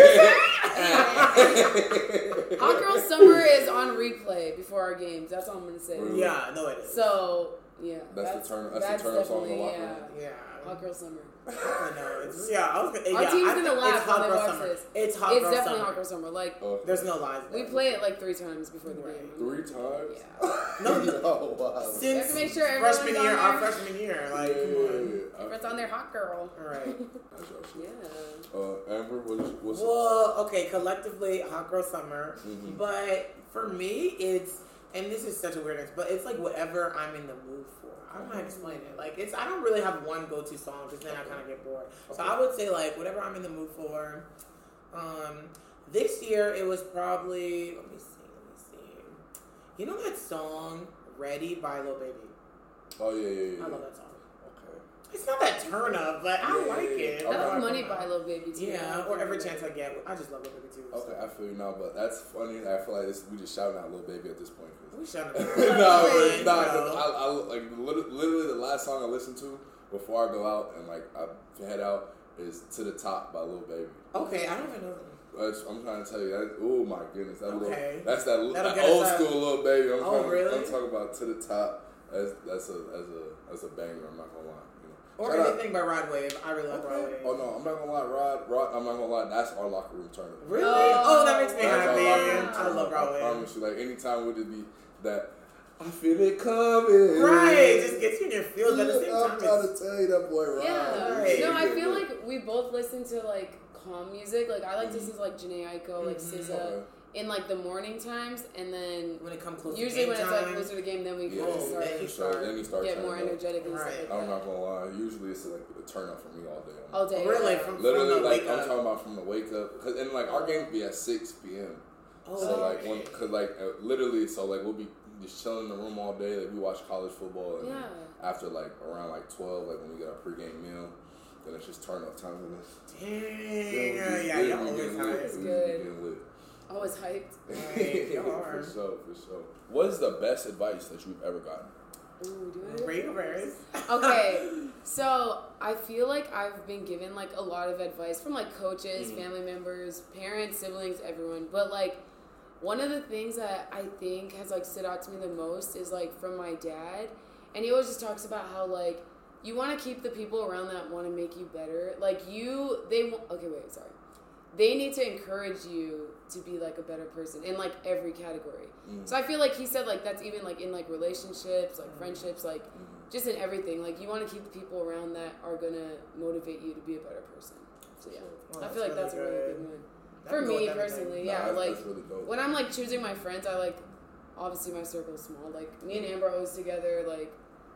A: Eh.
C: Hot Girl Summer is on replay before our games. That's all I'm gonna say.
A: Really?
B: Yeah, no it is.
C: So yeah,
A: That's the turn- that's the turn up song in the
C: definitely,
A: locker
C: yeah.
A: room?
B: yeah.
C: Hot Girl Summer.
B: I know. It's, yeah, I was gonna.
C: Our
B: yeah,
C: team's
B: I
C: gonna
B: think
C: laugh
B: it's Hot
C: when they
B: Girl
C: watch
B: Summer.
C: this.
B: It's Hot
C: It's
B: Girl
C: definitely
B: Summer.
C: Hot Girl Summer. Like
A: Okay.
B: There's no lies.
C: we
B: there.
C: play it like three times before the
B: Right.
C: game.
A: Three times.
C: Yeah.
B: No, no.
A: Oh wow.
C: You have
B: Since
C: to make sure everyone's
B: freshman
C: on
B: year, our
C: there.
B: freshman year,
A: Yeah,
B: like,
A: yeah,
B: come
A: yeah,
B: on.
A: yeah.
C: Everyone's on their Hot Girl.
B: All right.
A: That's your shit.
C: Yeah.
A: Uh, Amber, what's, what's
B: Well, okay, collectively, Hot Girl Summer.
A: Mhm.
B: But for me, it's, and this is such a weirdness, but it's like whatever I'm in the mood for. I don't know how to explain it. Like, it's, I don't really have one go-to song because then I kind of get bored. So I would say, like, whatever I'm in the mood for. Um, this year, it was probably, let me see, let me see. You know that song, Ready by Lil Baby?
A: Oh yeah, yeah, yeah.
B: I love that song.
A: Okay.
B: It's not that turn up, but I
A: Yeah,
B: like
A: yeah,
B: it.
A: yeah.
C: I
A: Okay.
C: love Money by Lil Baby too.
B: Yeah, or every chance I get. I just love Lil Baby too. so.
A: Okay, I feel you now, but that's funny. I feel like this, we just shouting out Lil Baby at this point. 'cause-
B: We shut
A: no,
B: up.
A: but, nah, 'cause
B: No.
A: I, I like lit- literally the last song I listen to before I go out and like I head out is "To the Top" by Lil Baby.
B: Okay, I don't even know them.
A: That's, I'm trying to tell you that. Oh my goodness, that
B: Okay.
A: little, that's that,
B: That'll
A: that
B: get us
A: old
B: out.
A: school Lil Baby. I'm,
B: Oh,
A: talking,
B: really?
A: I'm talking about "To the Top." That's that's a as a as a banger. I'm not gonna lie. You know.
B: Or
A: Shout out-
B: anything by Rod Wave. I really love Rod
A: Okay.
B: Wave.
A: Oh no, I'm not gonna lie, Rod. Rod, I'm not gonna lie. That's our locker room turner.
B: Really?
C: Oh,
B: Oh, that makes me
A: That's our
B: happy.
A: locker room
B: I
A: turner.
B: love Rod
A: I
B: Wave.
A: promise you. Like anytime would it be that I feel it coming.
B: Right, it just gets you in your feels, but at the same
A: I'm
B: time,
A: trying to
B: it's,
A: tell you that boy Rod.
C: Yeah.
B: Right.
C: No, I
A: Yeah,
C: feel
A: but-
C: like we both listen to like calm music. Like I like to
A: Mhm.
C: listen to like Janae Aiko, like
B: Mhm.
C: S Z A
A: Okay.
C: in like the morning times, and then
B: when it comes close
C: usually
B: to
C: when
B: game
C: it's like
B: time,
C: closer to the game, then we
A: Yeah,
C: kind of
B: Oh,
C: start,
B: then you
A: So then you start
C: get
A: turning
C: more
A: up.
C: energetic and
B: Right.
C: stuff like
A: I'm
C: that.
A: not gonna lie. Usually it's like a turn up for me all day.
C: All day.
B: Really?
C: yeah.
B: From-
A: Literally,
B: the
A: like
B: wake
A: I'm
B: up.
A: talking about from the wake up, cause and like our games be at six p.m.
B: oh,
A: So like
B: okay.
A: when, cause like uh, literally, so like we'll be just chilling in the room all day. Like we watch college football, and
C: Yeah.
A: then after like around like twelve, like when we get our pregame meal, then it's just turn up time. And
B: Dang,
A: then,
B: yeah,
A: we
B: yeah,
A: just-
B: you're
A: we
B: always
A: getting
B: high.
A: lit.
C: It's
A: We
C: good.
A: be getting lit.
C: Always hyped.
B: Right, you are.
A: For sure, for sure. What is the best advice that you've ever gotten?
C: Ooh, do I?
B: Rate first.
C: Okay, so I feel like I've been given like a lot of advice from like coaches,
A: Mm-hmm.
C: family members, parents, siblings, everyone. But like one of the things that I think has like stood out to me the most is like from my dad, and he always just talks about how like you want to keep the people around that want to make you better. Like you, they wa- okay, wait, sorry. They need to encourage you to be like a better person in like every category.
A: Mm.
C: So I feel like he said like that's even like in like relationships, like friendships, like just in everything. Like you want to keep the people around that are gonna motivate you to be a better person. So yeah,
B: Well,
C: I feel like
B: that's
C: that's a
B: really
C: really
B: good.
C: good one.
B: That
C: For
B: can go
C: me
B: with everything.
C: personally,
A: Nah,
C: yeah,
A: that's,
C: like
A: that's really dope.
C: when I'm like choosing my friends, I like obviously my circle's small. Like me and Amber are always together. Like,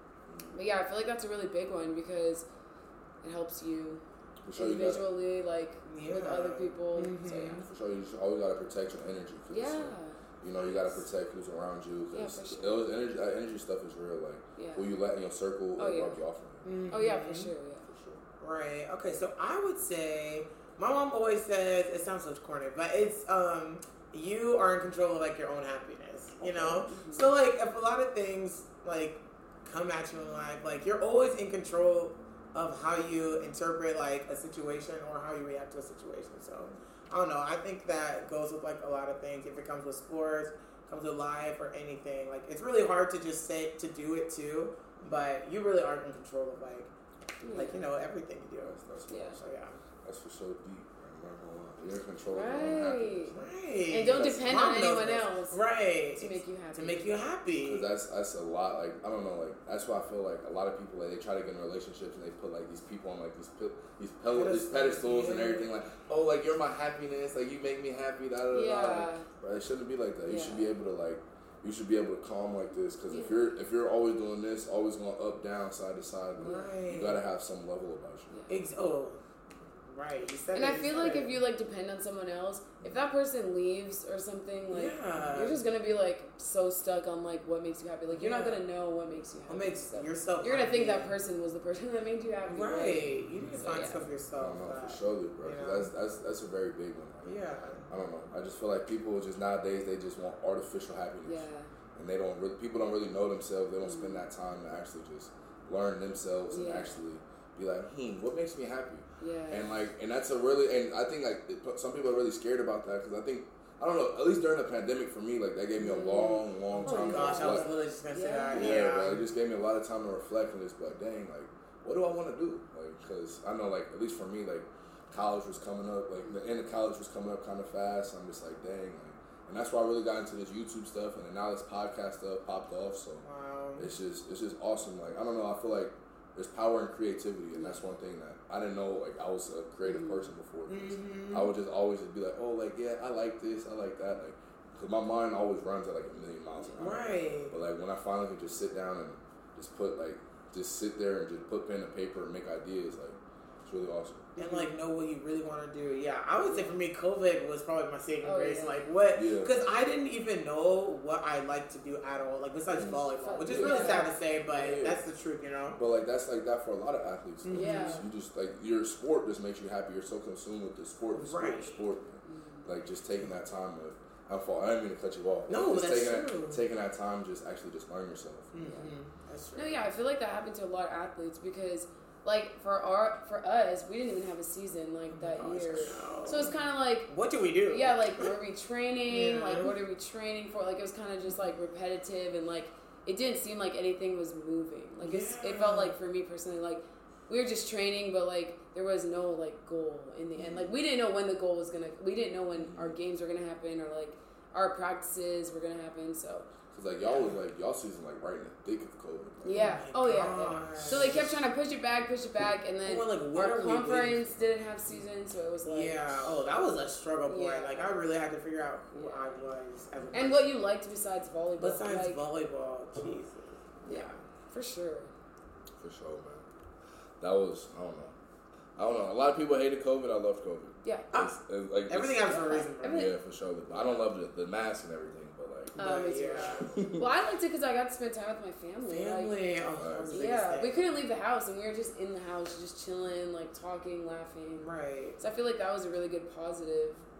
C: but yeah, I feel like that's a really big one because it helps you
A: For sure, you gotta,
C: individually, like with
B: Yeah.
C: other people. So
B: Mhm.
C: yeah,
A: for sure, you just always gotta protect your energy. 'Cause,
C: yeah,
A: uh, you know, you gotta protect who's around you.
C: Yeah,
A: 'Cause
C: for sure.
A: those energy, that energy stuff is real. Like
C: yeah.
A: who you let in your circle,
C: Oh,
A: it
C: yeah.
A: rub you off on you.
C: Oh yeah, for
B: Mhm.
C: sure. Yeah.
A: For sure.
B: Right. Okay. So I would say my mom always says it sounds so corny, but it's um you are in control of like your own happiness. You know.
C: Mhm.
B: So like if a lot of things like come at you in life, like you're always in control of how you interpret like a situation or how you react to a situation. So I don't know. I think that goes with like a lot of things. If it comes with sports, comes with life or anything, like it's really hard to just say to do it too. But you really are in control of like like you know everything you do.
A: That's, that's,
C: Yeah.
B: So yeah.
A: that's for sure deep. I'm not gonna lie. You're in control of your own happiness.
C: Right.
B: Right.
C: And don't
A: That's-
C: depend
B: Mom
C: on
B: knows
C: anyone
B: this.
C: else
B: Right.
C: to make you happy.
B: To make you happy.
A: Cause that's that's a lot. Like I don't know. Like that's why I feel like a lot of people like they try to get in relationships and they put like these people on like these pi- these pel- these pedestals and
B: Yeah.
A: everything. Like oh, like you're my happiness. Like you make me happy. Da da da. da.
C: Yeah.
A: Like, but it shouldn't be like that. You
C: Yeah.
A: should be able to like. You should be able to calm like this. Cause if
C: Yeah.
A: you're if you're always doing this, always going up down side to side,
B: Right.
A: you gotta have some level about you.
B: Ex- oh. Right. You said
C: And
B: it,
C: I
B: you
C: feel
B: said
C: like
B: it.
C: if you like depend on someone else, if that person leaves or something, like
B: Yeah.
C: you're just gonna be like so stuck on like what makes you happy. Like you're not
B: Yeah.
C: gonna know what makes you happy.
B: What makes
C: So
B: yourself
C: you're gonna think
B: happy.
C: that person was the person that made you happy.
B: Right. You need to
C: So,
B: find
C: yeah.
B: stuff
A: I
B: yourself.
A: don't know
B: that-
A: for sure, bro.
B: you
A: 'Cause
B: know?
A: That's that's that's a very big one. Like,
B: Yeah.
A: I don't know. I just feel like people just nowadays they just want artificial happiness.
C: Yeah.
A: And they don't really, people don't really know themselves. They don't spend that time to actually just learn themselves and
C: Yeah.
A: actually be like, hmm, what makes me happy?
C: Yeah.
A: And like, and that's a really, and I think like it, some people are really scared about that because I think, I don't know, at least during the pandemic for me, like that gave me a long, long
B: Oh
A: time
B: my gosh,
A: to
B: I was
A: reflect.
B: literally just gonna say
C: Yeah.
B: that.
A: Yeah,
B: Yeah.
A: bro, it just gave me a lot of time to reflect and just be like, dang, like, what do I want to do? Like, because I know, like, at least for me, like, college was coming up, like, the end of college was coming up kind of fast. I'm just like, dang, like, and that's why I really got into this YouTube stuff, and then now this podcast stuff popped off. So
B: Wow.
A: it's just, it's just awesome. Like, I don't know, I feel like there's power in creativity, and that's one thing that I didn't know. Like, I was a creative person before. 'Cause
B: Mhm.
A: I would just always just be like, oh, like, yeah, I like this, I like that, like, because my mind always runs at like a million miles an hour.
B: Right.
A: But like when I finally could just sit down and just put like just sit there and just put pen and paper and make ideas, like it's really awesome.
B: And like know what you really want to do. Yeah, I would say for me, COVID was probably my saving
C: Oh,
B: grace.
C: yeah.
B: Like what?
A: Yeah.
B: Because I didn't even know what I like to do at all. Like besides
A: Mm.
B: volleyball, which is
A: Yeah.
B: really sad to say, but
A: Yeah.
B: that's the truth, you know.
A: But like that's like that for a lot of athletes. Like,
C: Yeah.
A: You just, you just like your sport just makes you happy. You're so consumed with the sport, the sport,
B: Right.
A: the sport. Like just taking that time to. I'm fault. I didn't mean to cut you off.
B: No,
A: just
B: that's
A: taking
B: true.
A: That, taking that time, just actually just learn yourself.
B: Mm-hmm. That's true.
C: No, yeah, I feel like that happened to a lot of athletes because, like, for our for us, we didn't even have a season like that
B: Gosh,
C: year.
B: no.
C: So it's kind of like,
B: What do we do?
C: yeah, like, were we training?
B: Yeah.
C: Like, what are we training for? Like, it was kind of just like repetitive and like it didn't seem like anything was moving. Like, it's, it
B: Yeah.
C: felt like for me personally, like we were just training, but like there was no like goal in the end. Like, we didn't know when the goal was gonna. We didn't know when our games were gonna happen or like our practices were gonna happen. So.
A: Cause like y'all was like y'all season like right in the thick of COVID. Like,
C: Yeah.
B: Oh
C: Oh,
B: my
C: yeah, yeah.
B: gosh.
C: So they kept trying to push it back, push it back, and then
B: Well, like, what
C: our
B: are we waiting
C: conference didn't have season, so it was like
B: Yeah. Oh, that was a struggle point.
C: Yeah.
B: Like I really had to figure out who
C: Yeah.
B: I was as a
C: and
B: person.
C: what you liked besides volleyball.
B: besides
C: like,
B: volleyball. Jesus.
C: yeah, for sure.
A: For sure, man. That was I don't know. I don't know. A lot of people hated COVID. I loved COVID.
C: Yeah.
A: It's, it's like
B: Everything
A: it's,
B: happens for a reason. Bro.
C: Everything-
A: Yeah, for sure. I don't love the, the mask and everything, but like.
C: Um,
B: But,
C: it's
B: yeah.
C: Well, I liked it because I got to spend time with my family. Like,
B: Family. Oh, that was the biggest
C: yeah,
B: thing.
C: we couldn't leave the house, and we were just in the house, just chilling, like talking, laughing.
B: Right.
C: So I feel like that was a really good positive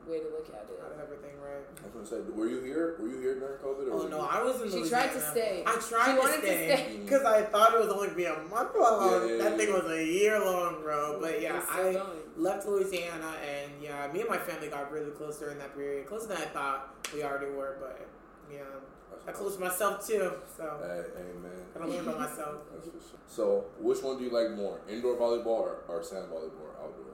C: way to look at it.
B: Out of everything, right?
A: I was gonna say, were you here? Were you here during COVID? Or
B: Oh
A: was
B: no,
A: you...
B: I was in
C: She
B: Louisiana.
C: tried to stay.
B: I tried
C: She
B: to
C: wanted to
B: stay
C: stay.
B: because I thought it was only gonna be a month long.
A: Yeah, yeah,
B: that
A: yeah.
B: thing was a year long, bro. But yeah,
C: It's still
B: I
C: going.
B: left Louisiana, and yeah, me and my family got really close during that period, closer than I thought we already were. But yeah, I close to myself too, so
A: Hey, amen.
B: I gotta learn about myself.
A: So, which one do you like more, indoor volleyball or, or sand volleyball or outdoor?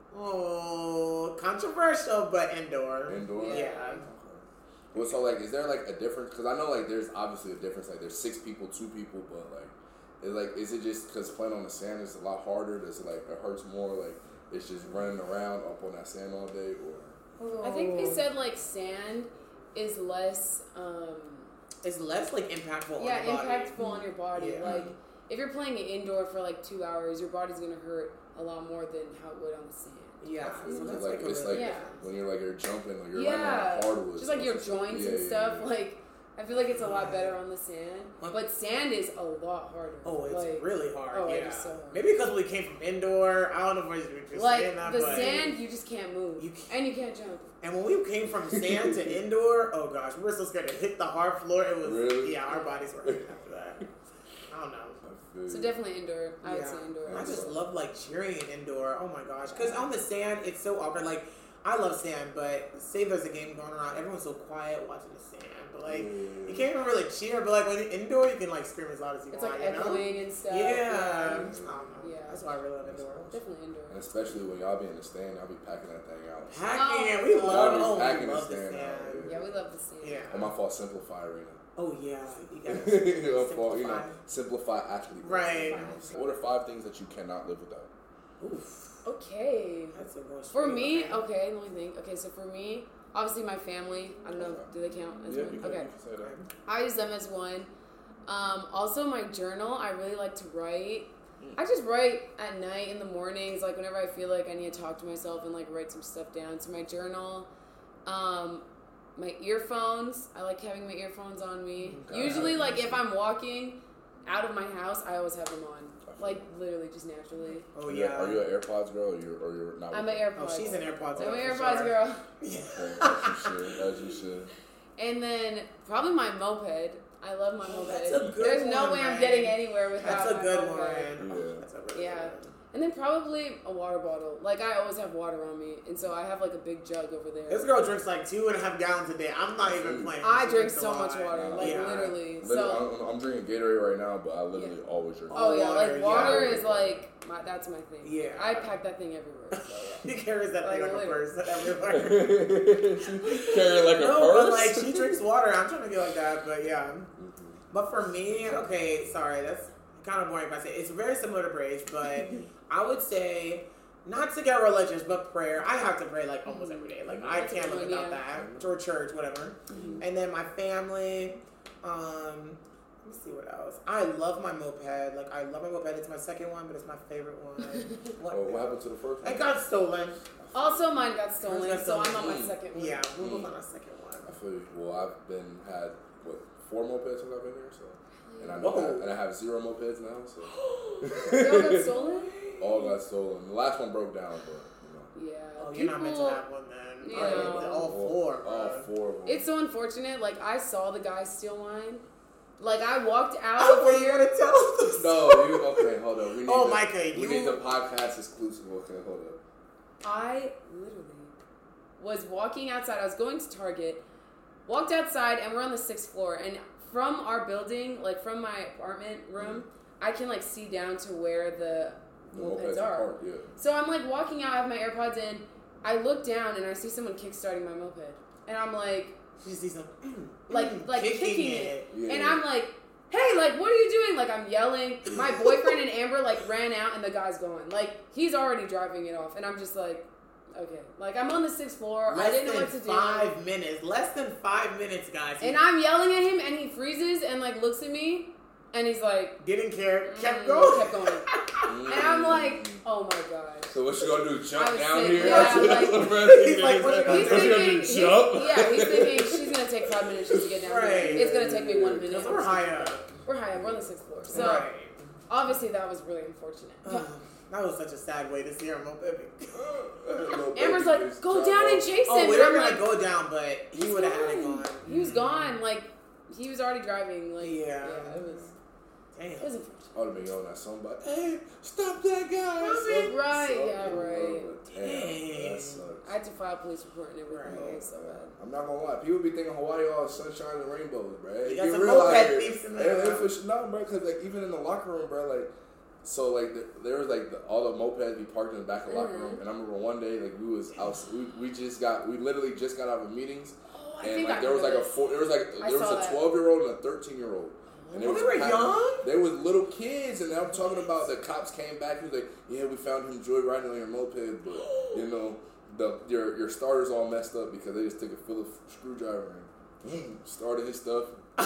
B: Oh, controversial, but indoor.
A: Indoor.
C: Yeah.
B: Yeah.
A: Well, so like, is there like a difference? Because I know like there's obviously a difference. Like there's six people, two people, but like, is like is it just because playing on the sand is a lot harder? Does it like it hurts more? Like it's just running around up on that sand all day, or
C: I think they said like sand is less. Um,
B: It's less like impactful.
C: yeah,
B: on your body.
C: impactful on your body.
B: Yeah.
C: Like if you're playing it indoor for like two hours, your body's gonna hurt a lot more than how it would on the sand.
B: Yeah, so
A: It's
B: that's
A: like,
B: like, a
A: it's
B: really
A: like
C: Yeah.
A: when you're like you're jumping or you're
C: Yeah.
A: running on hardwood,
C: Just like your
A: it's like-
C: joints
A: yeah,
C: and
A: yeah,
C: stuff.
A: yeah.
C: Like I feel like it's a lot better on the sand, but sand is a lot harder.
B: Oh, it's
C: like,
B: really hard.
C: oh,
B: yeah.
C: it's so hard.
B: Maybe because we came from indoor. I don't know if we're just
C: like
B: saying that,
C: the
B: but
C: sand, you just can't move,
B: You can't-
C: and you can't jump.
B: And when we came from sand to indoor, oh gosh, we were so scared to hit the hard floor. It was
A: Really?
B: yeah, our bodies were hurting after that. I don't know.
A: I feel
C: So
A: you.
C: definitely indoor. I would
B: Yeah.
C: say indoor.
B: I just love like cheering indoor. Oh my gosh, because on the sand it's so awkward. Like I love sand, but say there's a game going around, everyone's so quiet watching the sand. But like you can't even really cheer. But like when you're indoor, you can like scream as loud as you
C: It's
B: want.
C: like
B: you know?
C: echoing and stuff.
B: Yeah.
C: Yeah.
B: I don't know.
C: Yeah.
B: That's why I really love indoor.
C: Definitely indoor.
A: And especially when y'all be in the stand, y'all be packing that thing out.
B: Packing,
C: Oh,
B: we
C: God.
B: love.
A: Y'all
B: Oh,
A: be
B: we
A: packing the
B: love the
A: stand
B: sand.
A: out.
C: Yeah, we love the sand.
B: Yeah.
A: On my fault, Simplify Arena.
B: Oh yeah. You gotta
A: Your fault, you know,
B: simplify.
A: simplify athlete.
B: Right.
A: What are five things that you cannot live without?
B: Oof.
C: Okay.
B: That's a good
C: For
B: straight
C: me,
B: up.
C: okay, let me think. Okay, so for me, obviously my family. I don't know, do they count as
A: Yeah,
C: one?
A: you can,
C: Okay.
A: you can say that.
C: I use them as one. Um, also, my journal, I really like to write. I just write at night, in the mornings, like whenever I feel like I need to talk to myself and like write some stuff down. So my journal, um, my earphones. I like having my earphones on me.
A: Okay.
C: Usually, like if I'm walking out of my house, I always have them on. Like literally, just naturally.
B: Oh
A: Are you-
B: yeah.
A: Are you an AirPods girl or you're, or you're not?
C: I'm
A: with
C: an
A: them?
C: AirPods.
B: Oh, she's an AirPods.
C: I'm
B: girl
C: an
B: for
C: AirPods
B: sure.
C: girl.
B: Yeah.
A: As you should. As you should.
C: And then probably my moped. I love my
B: Oh,
C: moped.
B: that's a good
C: There's no
B: one,
C: way I'm
B: man.
C: getting anywhere without
B: That's a
C: my
B: good
C: moped.
B: one.
A: Yeah.
B: That's a really
C: Yeah.
B: good one.
C: And then probably a water bottle. Like I always have water on me, and so I have like a big jug over there.
B: This girl drinks like two and a half gallons a day. I'm not even playing.
C: I
B: She
C: drink
B: drinks a
C: so much
B: lot.
C: water, like
B: Yeah.
C: literally.
A: Literally,
C: So
A: I'm, I'm drinking Gatorade right now, but I literally always drink.
C: oh yeah,
B: water,
C: like water
B: yeah.
C: is like my that's my thing.
B: Yeah.
C: I pack that thing everywhere. So yeah.
B: He carries that thing
C: Like,
B: like a
C: literally.
B: purse everywhere.
A: Carry it like a
B: No,
A: purse.
B: but like she drinks water. I'm trying to be like that, but yeah. But for me, okay, sorry, that's kind of boring if I say it. It's very similar to Brage, but I would say not to get religious, but prayer. I have to pray like almost every day. Like I
C: That's a
B: can't
C: good
B: live
C: one,
B: without
C: yeah.
B: that. Or church, whatever. And then my family. Um, let me see what else. I love my moped. Like I love my moped. It's my second one, but it's my favorite one. What?
A: Oh, what happened to the first one?
B: It got stolen.
C: Also, mine got stolen,
B: Mine got
C: so I'm
B: stolen.
C: on my second one.
B: Yeah, we both on our second one.
A: I feel you. Well, I've been had what four mopeds since I've been here, so and I know
B: Whoa.
A: and I have zero mopeds now, so
C: They all got stolen?
A: all got stolen. The last one broke down, but you know,
C: Yeah.
B: Oh,
C: People,
B: you're not meant to have one then.
C: Yeah.
B: All, all four.
A: all
B: bro.
A: four of them.
C: It's so unfortunate. Like I saw the guy steal mine. Like I walked out
B: Oh,
C: of
B: wait, you gotta tell us this.
A: no, you okay? Hold up. We need
B: Oh,
A: the,
B: Micah,
A: we
B: you-
A: need the podcast exclusive. Okay, hold up.
C: I literally was walking outside. I was going to Target, walked outside, and we're on the sixth floor. And from our building, like from my apartment room, I can like see down to where the
A: The
C: mopeds are.
A: apart, yeah.
C: So I'm like walking out, I have my AirPods in. I look down and I see someone kickstarting my moped, and I'm like,
B: You see some, mm,
C: like,
B: mm,
C: like
B: kicking,
C: kicking
B: it.
C: it.
A: Yeah.
C: And I'm like, hey, like, what are you doing? Like, I'm yelling. My boyfriend and Amber, like, ran out, and the guy's going. Like, he's already driving it off. And I'm just like, okay. Like, I'm on the sixth floor.
B: Less
C: I didn't know
B: than
C: what to do.
B: five minutes. Less than five minutes, guys. He
C: And I'm yelling at him, and he freezes and, like, looks at me. And he's like,
B: didn't care. Kept
C: mm,
B: going.
C: Kept going. And I'm like, oh, my God.
A: So what you gonna do? Jump
C: I was
A: down
C: sick,
A: here?
C: yeah, like-
B: He's like, what you gonna
C: He's
B: do?
A: What you gonna
C: thinking,
A: do?
C: he's,
A: Jump?
C: yeah, he's thinking she's going to take five minutes just to get down
B: Right.
C: here. It's going to take me one minute.
B: Because we're high up.
C: We're high up. We're on the sixth floor. So,
B: right.
C: obviously, that was really unfortunate.
B: Ugh. That was such a sad way to see her moped.
C: Amber's like, go down and chase him.
B: Oh, we
C: and
B: were
C: I'm
B: gonna
C: like,
B: go down, but he
C: he's
B: would have had it
C: gone.
B: gone.
C: He was gone. Like, he was already driving. Like,
B: Yeah.
C: yeah, it was.
B: Damn.
C: It was a
A: I would have been yelling at somebody, hey, stop that guy.
C: Right,
A: Something,
C: yeah, right.
A: Damn,
B: Dang.
A: that sucks.
C: I had to file a police report and everything.
B: Right.
C: It was so bad.
A: I'm not gonna lie. People be thinking Hawaii all sunshine and rainbows, bro.
B: You
A: It
B: got
A: get
B: some
A: real out
B: moped
A: here.
B: thieves in
A: And-
B: there.
A: and for sure- No, bro, because like even in the locker room, bro, like so like the, there was like the, all the mopeds be parked in the back of the locker room,
C: Mhm.
A: and I remember one day like we was out, we, we just got we literally just got out of meetings,
C: Oh, I
A: and
C: think
A: like
C: I
A: there was like
C: remember
A: a
C: this.
A: four, there was like
C: I
A: there was
C: saw
A: a
C: that.
A: twelve year old and a thirteen year old. And
B: Oh,
A: was
B: they were
A: packed-
B: young?
A: They were little kids, and I'm talking about the cops came back. He was like, "Yeah, we found him joyriding on your moped, but you know, the your your starter's all messed up because they just took a Phillips screwdriver and started his stuff."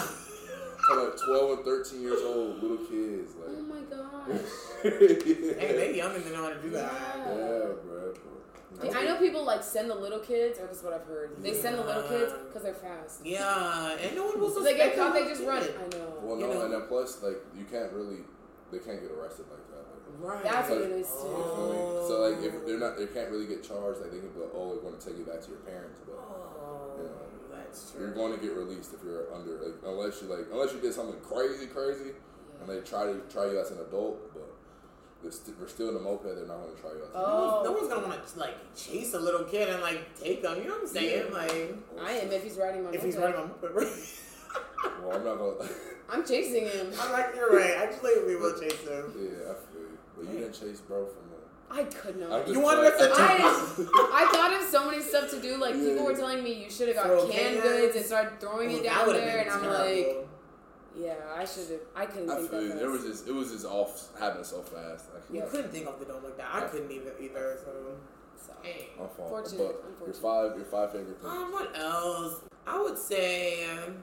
A: Kind of twelve and thirteen years old, little kids,
C: Oh
A: like.
C: my gosh.
A: yeah.
B: Hey, they young and they know how to do that.
C: Yeah.
A: Yeah, bro.
C: Yeah, I know people like send the little kids, or this is what I've heard. They send the little kids because they're fast.
B: Yeah, and no one will
C: So they get
B: suspect
C: caught,
B: them.
C: they just run. I know.
A: Well,
B: You
A: no,
B: know.
A: and then plus, like, you can't really, they can't get arrested like that. Like,
B: Right.
C: That's what
A: Like,
C: it is too.
A: you feel me? So like, if they're not, they can't really get charged. Like, they can be like, oh, we're going to take you back to your parents, but.
B: Oh,
A: You know,
B: that's
A: You're
B: true.
A: going to get released if you're under, like, unless you like, unless you did something crazy, crazy, and they try to try you as an adult, but they're, st- we're still in the moped. They're not going to try you as an adult.
C: Oh.
B: No one's gonna want to like chase a little kid and like take them. You know what I'm saying?
A: Yeah.
B: Like
C: I am if he's riding my
B: if he's
C: moped.
B: riding on moped.
A: Well, I'm not gonna.
C: I'm chasing him.
B: I'm like, you're right. Actually, we will chase him.
A: Yeah, I feel you. But you didn't chase bro from the.
C: I could not.
A: I'm just
B: You wanted us to
A: playing.
C: I, I thought of so many stuff to do. Like,
A: Yeah.
C: people were telling me you should have got
B: Throw
C: canned
B: cans.
C: goods and started throwing
B: Oh,
C: it
B: that
C: down
B: would've
C: there,
B: been
C: and I'm
B: terrible.
C: like, yeah, I should have. I couldn't
A: I
C: think
A: feel
C: that
A: you.
C: fast.
A: It was just, it was just off happening so fast. I
B: You
A: can't.
B: couldn't think off the dome like that. I couldn't even either. So,
C: So,
B: hey.
A: My fault.
C: Fortunate,
A: But your
C: unfortunate.
A: five, your five favorite things.
B: Um, what else? I would say um,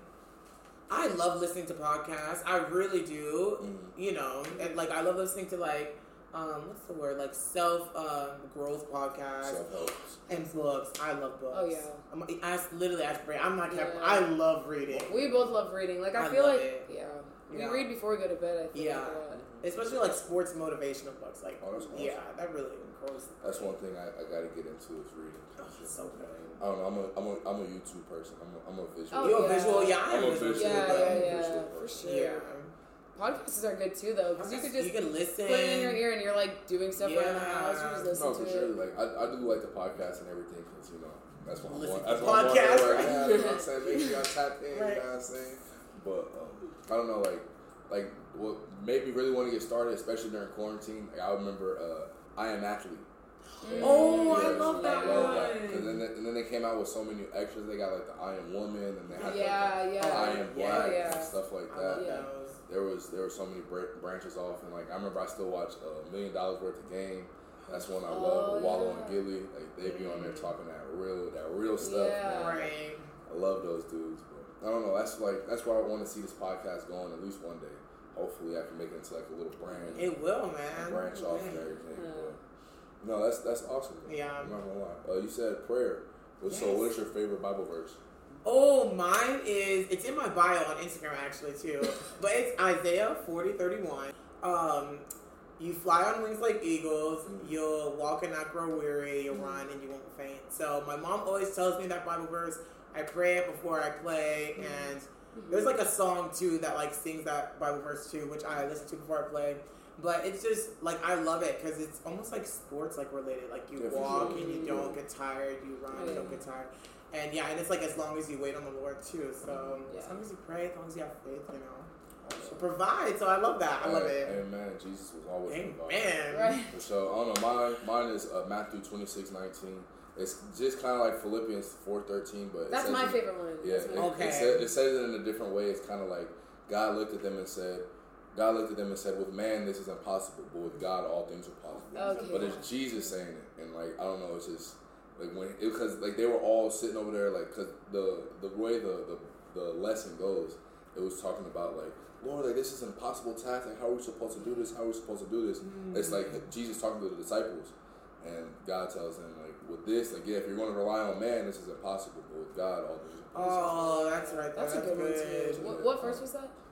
B: I love listening to podcasts. I really do.
A: Mm.
B: You know, and like I love listening to like um, what's the word? Like self um, growth podcasts
A: Self help.
B: and books. I love books.
C: Oh, yeah.
B: I'm, ask literally ask Bray. I'm not kept.
C: Yeah.
B: I love reading.
C: We both love reading. Like, I,
B: I
C: feel
B: love
C: like,
B: it.
C: yeah. We
B: Yeah.
C: read before we go to bed, I feel
B: Yeah.
C: like a lot.
B: Especially like sports motivational books. Like
A: Oh, that's awesome.
B: yeah, that really grows.
A: That's one thing I, I got to get into is reading.
B: Oh, it's so good.
A: I don't know. I'm a, I'm a, I'm a YouTube person. I'm a, I'm a visual.
C: Oh,
B: You a
C: yeah.
B: visual? Yeah, I
A: I'm
B: am
A: a
B: visual.
A: visual
C: Yeah,
A: guy.
C: yeah,
A: I'm a
C: yeah,
A: visual
C: for
A: person.
C: sure.
B: Yeah.
C: Podcasts are good too, though, because you could just
B: you can listen.
C: put it in your ear and you're like doing stuff around the house. You just listen
A: No, for
C: to
A: sure.
C: it.
A: Like I, I do like the podcast and everything because you know that's what I'm
B: Listen
A: on.
B: to
A: That's what I'm on
B: podcasts,
A: right
B: right?
A: now. You know what I'm saying? Make sure I tap in.
B: Right.
A: You know what I'm saying? But um, I don't know. Like like what made me really want to get started, especially during quarantine. Like, I remember uh, I Am Athlete. And,
B: Oh, I
A: yeah,
B: love that
A: I love that.
B: one.
A: And then, they, and then they came out with so many extras. They got like the I Am Woman, and they had
C: Yeah,
A: like the
C: yeah.
A: I Am Black
C: Yeah.
A: and stuff like
B: I
A: that.
B: love
C: Yeah.
B: those.
A: There was there were so many br- branches off, and like I remember I still watch a uh, Million Dollars Worth of Game. That's one I
C: Oh,
A: love. With Wallow
C: yeah.
A: and Gilly, like they be on there talking that real that real stuff.
C: Yeah.
A: Man.
B: Right.
A: I love those dudes. But I don't know. That's like that's why I want to see this podcast going at least one day. Hopefully, I can make it into like a little brand,
B: It will,
A: and
B: man.
A: branch off and
B: Yeah.
A: everything.
C: Yeah.
A: But no, that's that's awesome. Man.
B: Yeah.
A: I'm not gonna lie. Uh, you said prayer. Well, So,
B: Yes.
A: what is your favorite Bible verse?
B: Oh, mine is, it's in my bio on Instagram actually too, but it's Isaiah forty thirty-one. Um, you fly on wings like eagles, you'll walk and not grow weary, you'll run and you won't faint. So my mom always tells me that Bible verse. I pray it before I play, and there's like a song too that like sings that Bible verse too, which I listen to before I play. But it's just like I love it because it's almost like sports like related. Like you
A: Yeah, for
B: walk
A: sure.
B: and you don't get tired, you run, you don't get tired. And yeah, and it's like as long as you wait on the Lord too. So
C: Yeah.
B: as long as you pray, as long as you have faith, you know, He'll provide. So I love that. I love
A: Hey,
B: it.
A: Amen. Jesus was always involved.
B: Amen.
C: Right.
A: So I don't know. Mine, mine is uh, Matthew twenty six nineteen. It's just kind of like Philippians four thirteen, but it
C: That's
A: says
C: my
A: it-
C: favorite one.
A: Yeah,
C: That's
A: it,
C: my
B: Okay.
A: it, says, it says it in a different way. It's kind of like God looked at them and said, God looked at them and said, with man this is impossible, but with God all things are possible.
C: Okay.
A: But it's Jesus saying it, and like I don't know, it's just like when because like they were all sitting over there, like because the the way the, the the lesson goes, it was talking about like, Lord, like this is an impossible task. Like how are we supposed to do this? How are we supposed to do this?
B: Mm.
A: It's like Jesus talking to the disciples, and God tells them like, with this, like yeah, if you're going to rely on man, this is impossible, but with God all things are possible.
B: Oh, that's right.
C: That's,
B: That's,
C: a good,
B: good.
C: one too. What, what verse was that?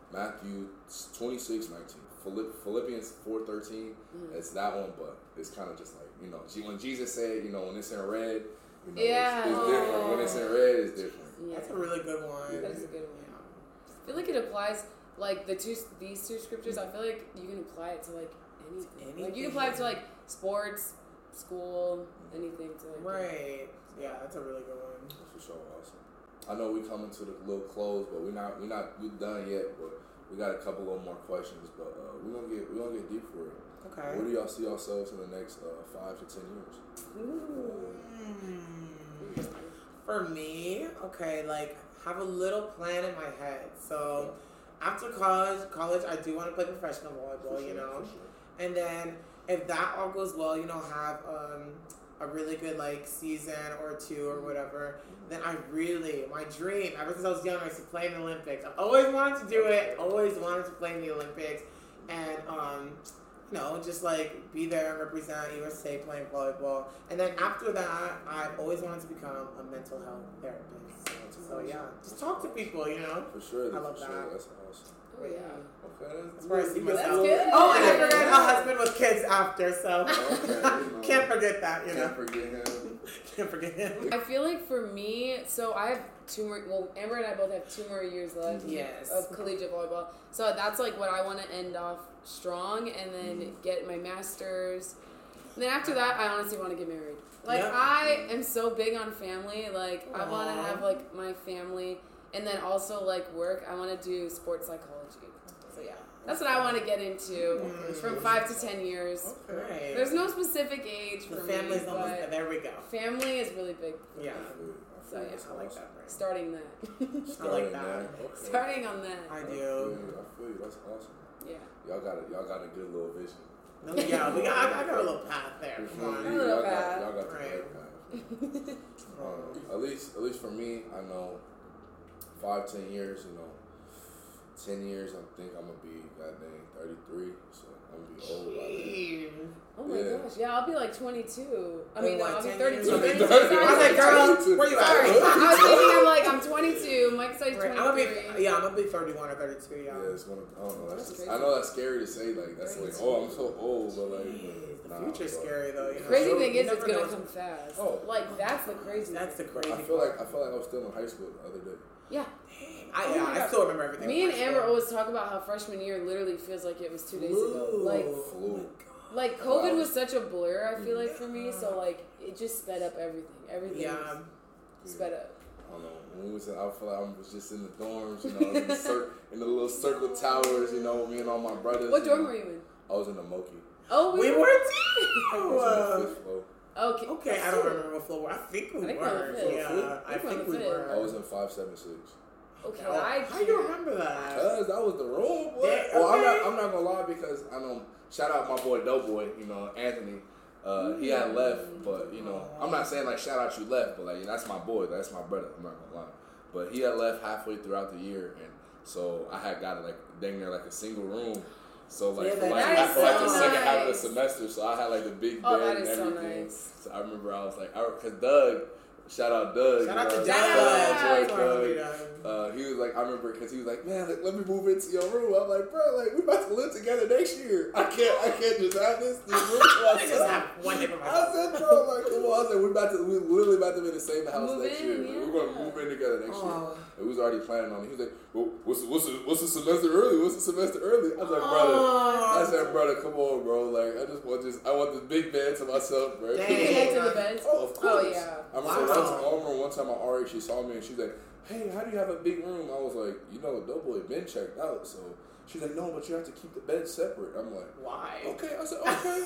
A: Matthew twenty-six nineteen. Philippians four thirteen. Mm-hmm. It's that one, but it's kind of just like, you know, when Jesus said, you know, when it's in red, you know,
C: yeah.
A: it's, it's different. When it's in red, it's different.
B: Yeah. That's a really good one.
C: Yeah. That is a good one. Yeah. I feel like it applies, like, the two, these two scriptures, I feel like you can apply it to, like, anything. anything. Like, you can apply it to, like, sports, school, anything to, like...
B: Right. Yeah, that's a really good one.
A: That's for sure awesome. I know we coming to the little close, but we're not, we're not, we're done yet, but we got a couple of more questions, but uh, we're gonna get, we're gonna get deep for it.
B: Okay.
A: Where do y'all see yourselves in the next uh, five to ten years?
B: Ooh. Mm. For me, okay, like, have a little plan in my head. So, after college, college, I do want to play professional volleyball, sure, you know? Sure. And then, if that all goes well, you know, have um, a really good, like, season or two or whatever, then I really, my dream, ever since I was young, I used to play in the Olympics. I always wanted to do it, always wanted to play in the Olympics. And, um... you know, just like be there and represent U S A playing volleyball. And then after that, I always wanted to become a mental health therapist. So yeah, just talk to people, you know.
A: For sure,
B: I love
A: for
B: that.
A: Sure. That's awesome.
B: Oh yeah.
A: Okay,
B: that's where I see myself.
C: That's good.
B: Oh, and I forgot a husband with kids after, so
A: okay, you know,
B: can't forget that. You
A: can't
B: know,
A: forget him.
B: Can't forget him.
C: I feel like for me, so I have two more. Well, Amber and I both have two more years left.
B: Yes.
C: Of collegiate volleyball. So that's like what I want to end off strong, and then mm-hmm. get my master's. And then after that, I honestly want to get married. Like yep. I am so big on family. Like aww. I want to have like my family, and then also like work. I want to do sports psychology. So yeah. That's what I want to get into mm-hmm. from five to ten years.
B: Okay.
C: There's no specific age
B: the
C: for
B: family's
C: me,
B: almost,
C: but
B: there we go.
C: Family is really big. For
B: yeah.
C: Me. So yeah,
B: I like that. Right?
C: Starting that.
B: I like that.
A: Okay.
C: Starting on that.
B: I do.
A: I feel you. I feel you. That's awesome.
C: Yeah.
A: Y'all got a, y'all got a good little vision.
B: No, yeah, we got, I, I got a little path there. Come on.
C: A little
A: y'all
C: path.
A: Got, y'all got the
B: right.
A: right path. um, at least, at least for me, I know five, ten years. You know, ten years. I think I'm gonna be goddamn thirty-three. So I'm gonna be old by then.
C: Oh my
A: yeah.
C: gosh, yeah, I'll be like twenty-two. I
B: Wait,
C: mean,
B: what,
C: no, I'll be
B: thirty-two.
C: thirty-two.
B: I was like, girl, where you at?
C: Sorry, I was thinking I'm like, I'm twenty-two. Mike says twenty-three.
B: I'm gonna be, yeah, I'm gonna be thirty-one or thirty-two, yeah.
A: Yeah, it's gonna, I don't know, that's,
C: that's
A: just, I know that's scary to say, like, that's like, oh, I'm so old, but like,
B: Jeez, the
A: nah,
B: future's
A: but,
B: scary though, you know.
C: Crazy
B: so
C: thing is,
B: you
C: it's gonna
B: know.
C: come fast.
A: Oh.
C: Like, that's the crazy
B: That's the
C: thing.
B: crazy
A: I feel
B: part.
A: like, I feel like I was still in high school the other day.
C: Yeah.
B: I,
C: Oh
B: yeah,
C: my
B: I
C: God.
B: still remember everything.
C: Me and
B: from
C: Amber
B: high
C: always talk about how freshman year literally feels like it was two days ago.
B: Ooh.
C: Like,
A: Flu.
C: like COVID was such a blur, I feel like, for me. So, like, it just sped up everything. Everything
B: Yeah.
C: sped up.
A: I don't know. When we was in, I feel like I was just in the dorms, you know, in the, cir- in the little circle towers, you know, me and all my brothers.
C: What dorm
A: know.
C: were you in?
A: I was in the Moki.
C: Oh,
B: We
C: we,
B: were
A: I
B: too.
A: was on the fifth floor.
C: Okay.
B: Okay, I don't remember what floor. I think we
C: I think
B: were.
C: we're on the fifth.
B: Yeah,
C: I
B: I
C: think we're on
B: think
C: the
B: we
C: fifth.
B: were.
A: I was in five seven six.
C: Okay,
B: Oh,
C: I
B: how do you remember that?
A: Cause that was the room, boy.
B: Yeah,
A: Well, I'm
B: okay.
A: not. I'm not gonna lie because I know. Shout out my boy Doughboy. You know Anthony. Uh, he had left, but you know I'm not saying like shout out you left, but like that's my boy. That's my brother. I'm not gonna lie. But he had left halfway throughout the year, and so I had got like dang near like a single room. So like
B: Yeah,
A: for
B: that-
A: like,
C: that is
A: for, like
C: so
A: the second half of the
C: nice.
A: semester, so I had like the big
C: Oh,
A: bed
C: that
A: and
C: is so
A: everything.
C: nice.
A: So I remember I was like, because Doug. Shout out Doug.
B: Shout
A: you
B: out to
A: know,
B: Doug.
A: shout out to
B: Shout out to
A: Doug.
B: Doug.
A: Uh, he was like, I remember because he was like, man, like, let me move into your room. I'm like, bro, like we about to live together next year. I can't, I can't just have this, this room to
B: I just
A: myself.
B: have one day for
A: I
B: myself.
A: said, bro, like, come on. I said, we're about to, we're literally about to be in the same house
C: Move
A: next
C: in,
A: year. Like,
C: yeah.
A: we're gonna move in together next year.
B: Oh.
A: And we was already planning on it. He was like, well, what's what's the, what's the semester early? What's the semester early? I was like, brother.
B: Oh.
A: I said, brother, come on, bro. Like, I just want just, I want this big bed to myself, bro.
B: Dang.
C: You can head to the beds.
A: Oh, of course.
C: Oh, yeah.
A: I remember,
B: Wow.
A: one time, I remember one time my R A, she saw me and she's like, hey, how do you have a big room? I was like, you know, Doughboy been checked out. So she's like, no, but you have to keep the bed separate. I'm like,
B: Why?
A: okay. I said, okay.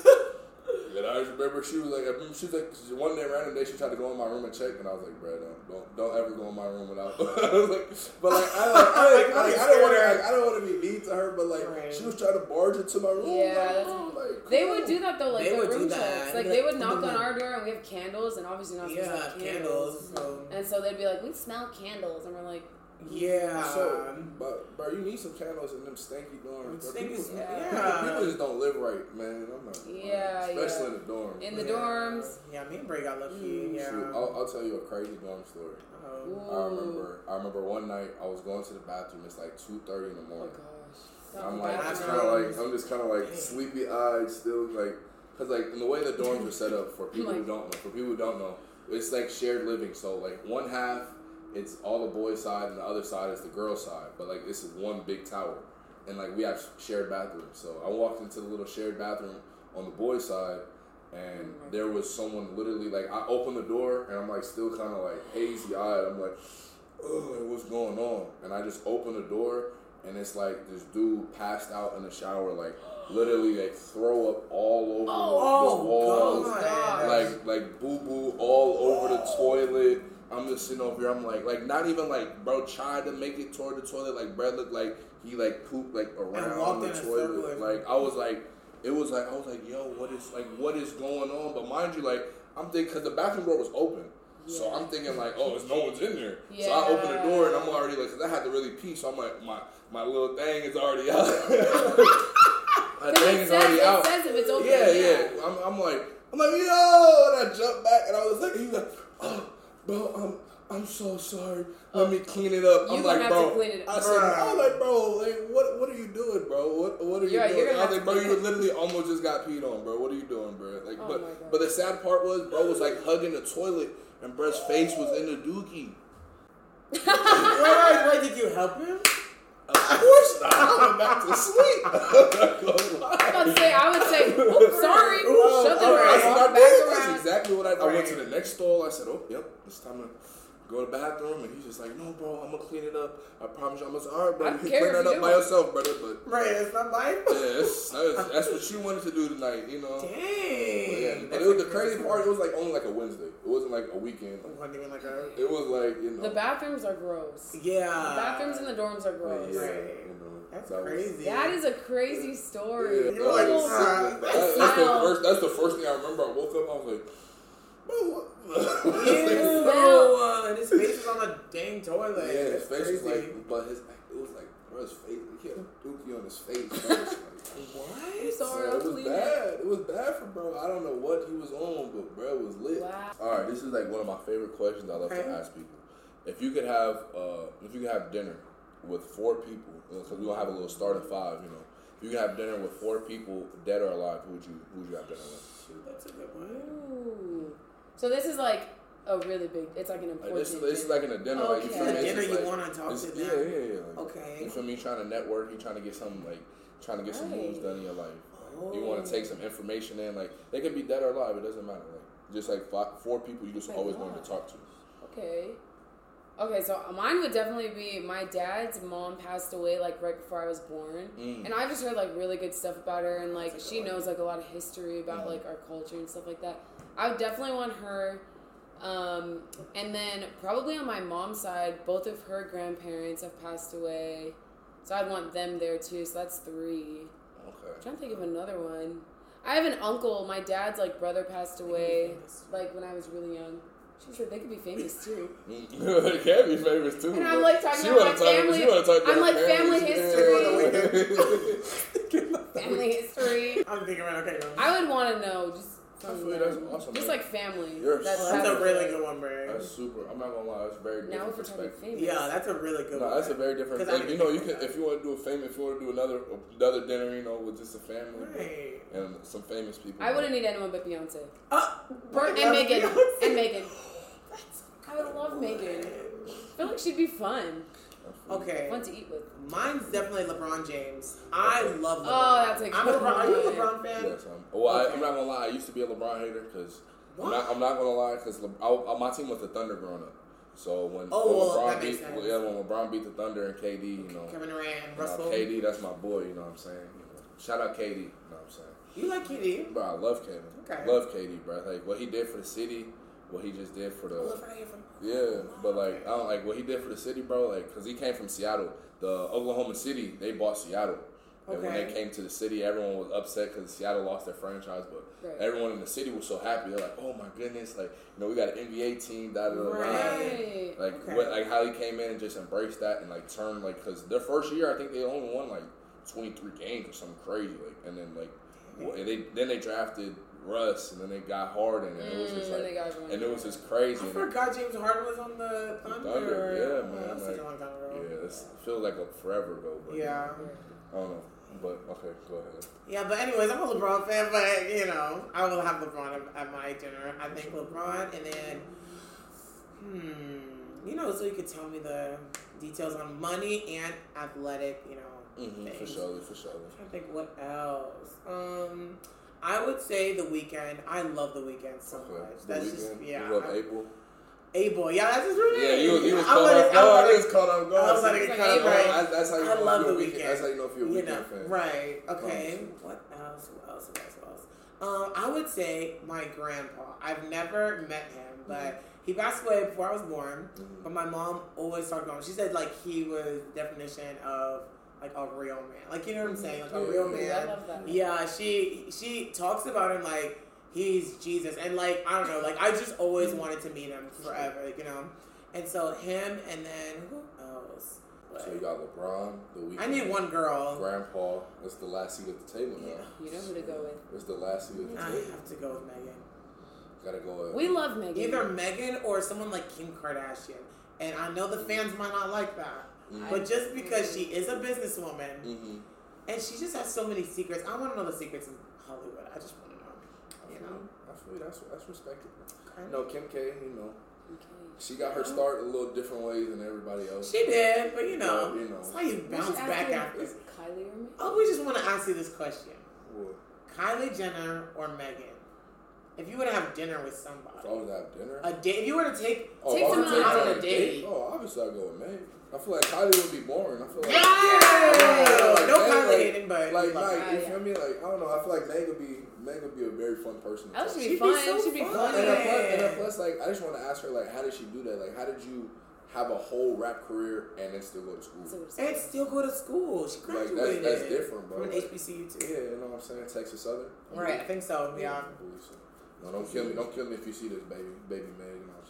A: And I just remember she was like, I remember she was like, one day, random day, she tried to go in my room and check, and I was like, bro, don't, don't, don't ever go in my room without. I was like, but like, I, like, I, like, like, I don't want to, like, I don't want to be mean to her, but like,
B: Right.
A: she was trying to barge into my room.
C: Yeah,
A: like,
C: that's-
A: bro, like,
C: They
A: come
C: would
A: on.
C: do that though, like
B: They
C: the
B: would do
C: room
B: that.
C: checks. Like
B: Like,
C: they would knock
B: mhm.
C: on our door and we have candles, and obviously not supposed to
B: Yeah,
C: have
B: candles.
C: candles.
B: So.
C: And so they'd be like, we smell candles, and we're like,
B: Yeah.
A: So, but bro, you need some candles in them stanky dorms. Bro.
B: Stinky-
A: People,
C: yeah.
A: people, people just don't live right, man. I'm not.
C: Yeah,
A: especially
C: yeah.
A: in the dorms.
C: in the
A: man.
C: dorms.
B: Yeah, me and Bray got lucky.
C: Mm.
B: Yeah.
A: Shoot, I'll, I'll tell you a crazy dorm story.
B: Oh.
C: Ooh.
A: I remember. I remember one night I was going to the bathroom. It's like two thirty in the
C: Oh
A: morning,
C: god.
A: I'm
C: the
A: like
B: That's
A: just
C: bathroom.
A: kind of like I'm just kind of like sleepy eyed still like because like in the way the dorms are set up for people who
C: Like-
A: don't know for people who don't know it's like shared living. So like one half it's all the boys side and the other side is the girl side. But like this is one big tower and like we have shared bathrooms. So I walked into the little shared bathroom on the boys side. And there was someone literally like I opened the door and I'm like still kind of like hazy eyed. I'm like, ugh, what's going on? And I just opened the door and it's like this dude passed out in the shower, like literally like throw up all over
B: Oh,
A: the walls,
B: God.
A: like like boo boo all over the toilet. I'm just sitting over here. I'm like like not even like bro tried to make it toward the toilet. Like bro looked like he like pooped like around
B: walked
A: the
B: in a
A: toilet.
B: circle.
A: Like I was like. It was like I was like, yo, what is like, what is going on? But mind you, like I'm thinking, cause the bathroom door was open,
C: Yeah.
A: so I'm thinking like, oh, there's no one's in there.
C: Yeah.
A: So I open the door and I'm already like, cause I had to really pee, so I'm like, my my little thing is already out. My thing
C: It
A: is
C: says,
A: already
C: it
A: out.
C: says if it's open.
A: Yeah, yeah. I'm, I'm like, I'm like, yo, and I jumped back and I was like, he's like, oh, bro, I'm. I'm so sorry. Let me clean it up.
C: You
A: I'm
C: gonna
A: like,
C: have to
A: bro.
C: clean it
A: I
C: up.
A: said, I was like, bro, like, what, what are you doing, bro? What, what are you
C: You're-
A: doing?
C: you're gonna
A: I was
C: have
A: like,
C: to
A: bro,
C: clean
A: you
C: it.
A: literally almost just got peed on, bro. What are you doing, bro? Like,
C: Oh
A: but,
C: my God.
A: but the sad part was, bro was like hugging the toilet, and bro's face was in the dookie.
B: Wait, wait, wait, did you help him?
A: Of course not. I went back to sleep. I'm not gonna lie.
C: I was about to say, I would say, oops, sorry.
B: Well,
C: Shut the
B: all
C: door.
B: right,
A: That's what
C: Walk
A: I
C: back
A: did.
C: around.
A: That's exactly what I, I went to
B: Right.
A: the next stall. I said, oh, yep, it's time to go to the bathroom. And he's just like, no, bro, I'm going to clean it up. I promise you. I'm going to say, all right, bro,
C: I
A: you
C: don't
A: can
C: care
A: clean
C: if
A: that
C: you
A: up by
C: do.
A: yourself, brother. But
B: Right, it's not life.
A: yeah, it's, that's, that's what you wanted to do tonight, you know.
B: Dang.
A: But yeah, but
B: That's
A: it was
B: a
A: the crazy
B: good
A: part. It
B: story.
A: was like only like a Wednesday. It wasn't like a weekend.
B: It wasn't even like a.
A: It was like you know.
C: The bathrooms are gross.
B: Yeah.
C: The bathrooms in the dorms are
A: yeah,
C: gross.
B: Right.
A: you know,
B: That's
A: that was-
B: crazy.
C: That is a crazy story.
A: Yeah,
B: You're like,
A: that was-
B: uh,
A: that- that's, the
C: smell.
A: first, that's the first thing I remember. I woke up. I was like, bro, what?
B: Ew. Uh, and his face was on the dang toilet.
A: Yeah, his
B: That's
A: face was
B: crazy.
A: like, but his it was like, bro, his face. He had a dookie on his face. Bro. It was like,
B: What?
C: I'm sorry,
A: yeah,
C: I'll
A: it was
C: clean
A: bad. It was bad for bro. I don't know what he was on, but bro was lit.
C: Wow.
A: All right, this is like one of my favorite questions I love
B: Okay.
A: to ask people. If you could have, uh, if you could have dinner with four people, because we gonna have a little start at five, you know. If you could have dinner with four people, dead or alive, who would you who would you have dinner with?
B: Shoot, that's a good one.
C: Ooh. So this is like a really big, it's like an
A: Like
C: important
A: this, this is
C: dinner.
A: like in a dinner, like you
C: Okay.
A: feel me? It's
B: Dinner
A: just
B: you
A: like-
B: wanna talk
A: it's-
B: to
A: Yeah,
B: them.
A: yeah, yeah. Like,
B: Okay.
A: You feel me? Trying to network, you trying to get some like trying to get some moves
C: Right.
A: done in your life.
B: Oh.
A: You want to take some information in, like they can be dead or alive. It doesn't matter. Like just like five, four people you just
C: Okay,
A: always
C: wow.
A: wanted to talk to.
C: Okay. Okay, so mine would definitely be my dad's mom passed away like right before I was born.
A: Mm.
C: And I just heard like really good stuff about her and like
B: That's a
C: she
B: good one.
C: knows like a lot of history about
A: Mhm.
C: like our culture and stuff like that. I would definitely want her. Um, and then probably on my mom's side, both of her grandparents have passed away. So I'd want them there too. So that's three.
A: Okay.
C: I'm trying to think of another one. I have an uncle. My dad's like brother passed away like when I was really young. She said they could be famous too.
A: They can be famous too.
C: And I'm,
A: but
C: like, talking
A: she
C: about
A: wanna
C: my
A: talk-
C: family-
A: She want to talk to
C: I'm,
A: her
C: like, family
A: parents.
C: history.
A: Yeah.
C: Family history.
B: I'm thinking about okay. Go.
C: I would want to know just
A: I
C: from
A: feel you,
C: them.
A: that's awesome,
C: Just
A: man.
C: like family.
A: You're
C: That's,
B: Oh, that's a
C: that's
B: really good one, Bray.
A: That's super. I'm not gonna lie. That's very
C: Now
A: different
C: if we're talking
A: perspective.
C: famous.
B: Yeah, that's a really good
A: No,
B: one.
A: that's a very different.
B: 'Cause I
A: Like,
B: didn't
A: you know, you
B: think
A: can
B: about
A: if you want to do a famous, if you want to do another another dinner, you know, with just a family
B: Right.
A: and some famous people.
C: I wouldn't need anyone but Beyonce.
B: Uh,
C: Bert and
B: that's
C: Megan.
B: Beyonce.
C: And Megan.
B: That's
C: I would love Megan. I feel like she'd be fun.
B: Okay.
C: Fun to eat with.
B: Mine's definitely LeBron James. I love LeBron.
C: Oh, that's a
B: I'm
C: good
B: a LeBron. Are you a
C: one.
B: LeBron fan?
A: Yes, I'm. Well, I,
B: Okay.
A: I'm not gonna lie. I used to be a LeBron hater because I'm
B: What?
A: not. I'm not gonna lie because my team was the Thunder growing up. So when,
B: Oh,
A: when
B: well,
A: LeBron
B: that makes
A: beat,
B: sense.
A: yeah, when LeBron beat the Thunder and K D, you know,
B: Kevin Durant,
A: you know,
B: Russell.
A: K D, that's my boy. You know what I'm saying? You know, shout out K D. You know what I'm saying?
B: You like K D?
A: Bro, I love Kevin.
B: Okay.
A: Love K D, bro. Like what he did for the city, what he just did for the.
B: Look right here from.
A: Yeah, but like I don't like what he did for the city, bro. Like, cause he came from Seattle. The Oklahoma City, they bought Seattle, and when
B: Okay.
A: they came to the city, everyone was upset because Seattle lost their franchise. But
C: Right.
A: everyone in the city was so happy. They're like, "Oh my goodness! Like, you know, we got an N B A team." Da da da. da.
C: Right.
A: Like,
B: Okay.
A: what, like how he came in and just embraced that and like turned like, cause their first year, I think they only won like twenty-three games or something crazy. Like, and then like, well, and they then they drafted Russ, and then they got Harden, and it was just
C: Mm,
A: like,
C: they got everyone.
A: and it was just crazy.
B: I
A: And
B: forgot James Harden was on the Thunder.
A: Thunder, yeah,
B: Oh,
A: man,
B: that's such
A: like-
B: a long time ago.
A: yeah, it's, it feels like a forever ago. But
B: Yeah.
A: I don't know. But, okay, go ahead.
B: Yeah, but anyways, I'm a LeBron fan, but, you know, I will have LeBron at, at my dinner. I think LeBron, and then, hmm, you know, so you could tell me the details on money and athletic, you know,
A: Mm-hmm,
B: things.
A: for sure, for sure.
B: I'm trying to think what else. Um, I would say The Weeknd. I love The Weeknd so
A: Okay.
B: much.
A: The
B: That's
A: Weeknd?
B: just, yeah.
A: You love
B: I-
A: April?
B: A-Boy. Yeah, that's his real name.
A: Yeah, you, you was
B: I
A: caught
B: was-
A: off
B: I
A: guard.
B: was
A: You was caught off guard.
B: I was like,
C: It's
B: cut
C: like
B: it
C: April.
B: right.
A: That's, that's how you
B: I
A: know
B: love
A: if you're
B: The
A: a Weeknd.
B: Weeknd.
A: That's how you know if you're a
B: You
A: Weeknd
B: know,
A: fan.
B: right. Okay.
A: Um,
B: What else? Who else? Who else? Who else? Um, I would say my grandpa. I've never met him, but he passed away before I was born.
A: Mhm.
B: But my mom always talked about him. She said like he was definition of like a real man. Like, you know what I'm saying? Like a
A: Yeah.
B: real
C: Ooh, I
B: man.
C: love that.
B: Yeah, she she talks about him like he's Jesus, and like I don't know, like I just always wanted to meet him forever, like, you know. And so him, and then who else?
A: So you got LeBron, The Weeknd.
B: I need one girl.
A: Grandpa. That's the last seat at the table now.
B: Yeah.
C: You know who to go with.
A: It's the last seat at the
B: I
A: table.
B: have to go with Megan.
A: Gotta go with.
C: We love Megan.
B: Either Megan or someone like Kim Kardashian. And I know the fans might not like that,
A: Mhm.
B: but just because she is a businesswoman
A: Mm-hmm.
B: and she just has so many secrets, I want to know the secrets in Hollywood. I just want to know.
A: I
B: You
A: feel
B: know.
A: you. I feel you. That's that's respectable.
B: Okay.
A: No, Kim K. You know,
C: Okay.
A: she got her start a little different ways than everybody else.
B: She did, but you know,
A: Yeah, you know.
B: it's how you
C: We
B: bounce
C: should ask
B: back
C: you,
B: after.
C: is Kylie or me?
B: Oh, we just want to ask you this question:
A: What?
B: Kylie Jenner or Megan? If you were to have dinner with
A: If
B: somebody,
A: I was to have dinner.
B: a date. If you were to take,
A: Oh,
C: Take
A: if I was
C: someone
A: to
C: out
A: take
B: on a date.
A: Oh, obviously I'd go with Meg. I feel like Kylie would be boring. I feel like.
B: yeah,
A: like
B: no
A: Meg,
B: Kylie
A: like-
B: hating, but
A: Like,
B: you love
A: like,
B: her.
A: you
C: Yeah,
A: feel me? Like, I don't know. I feel like Meg would be, Meg would be a very fun person. to
C: That
A: talk
C: should
A: to.
C: be
B: She'd be
C: fun.
B: so
C: She'd be
B: fun.
C: fun.
A: And then plus, and then
B: Yeah.
A: plus, like, I just want to ask her, like, how did she do that? Like, how did you have a whole rap career and then still go to school?
C: So it's-
B: and still go to school. She
A: Like,
B: graduated.
A: that's, that's different, bro.
B: From an
A: Like,
B: H B C U too.
A: yeah, you know what I'm saying? Texas Southern. I
B: Right, I think so.
A: believe-
B: Yeah.
A: I believe so. No, don't kill me. Don't kill me if you see this, baby, baby Meg. You know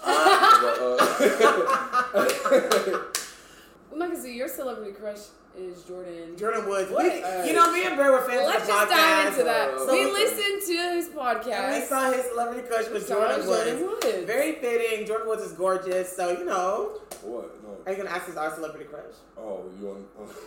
A: what I'm saying? but, uh,
C: Micah, so your celebrity crush is Jordan.
B: Jordan Woods.
C: What?
B: We, you know, me and Bray were fans
C: Let's
B: of the
C: just
B: podcast.
C: dive into that.
A: Uh,
C: we
A: so-
C: listened to his
B: And we
C: podcast.
B: saw his celebrity crush with
C: Saw
B: Jordan Woods.
C: Jordan Woods.
B: Very fitting. Jordan Woods is gorgeous. So, you know,
A: what? No.
B: are you going to ask us our celebrity crush?
A: Oh, you want?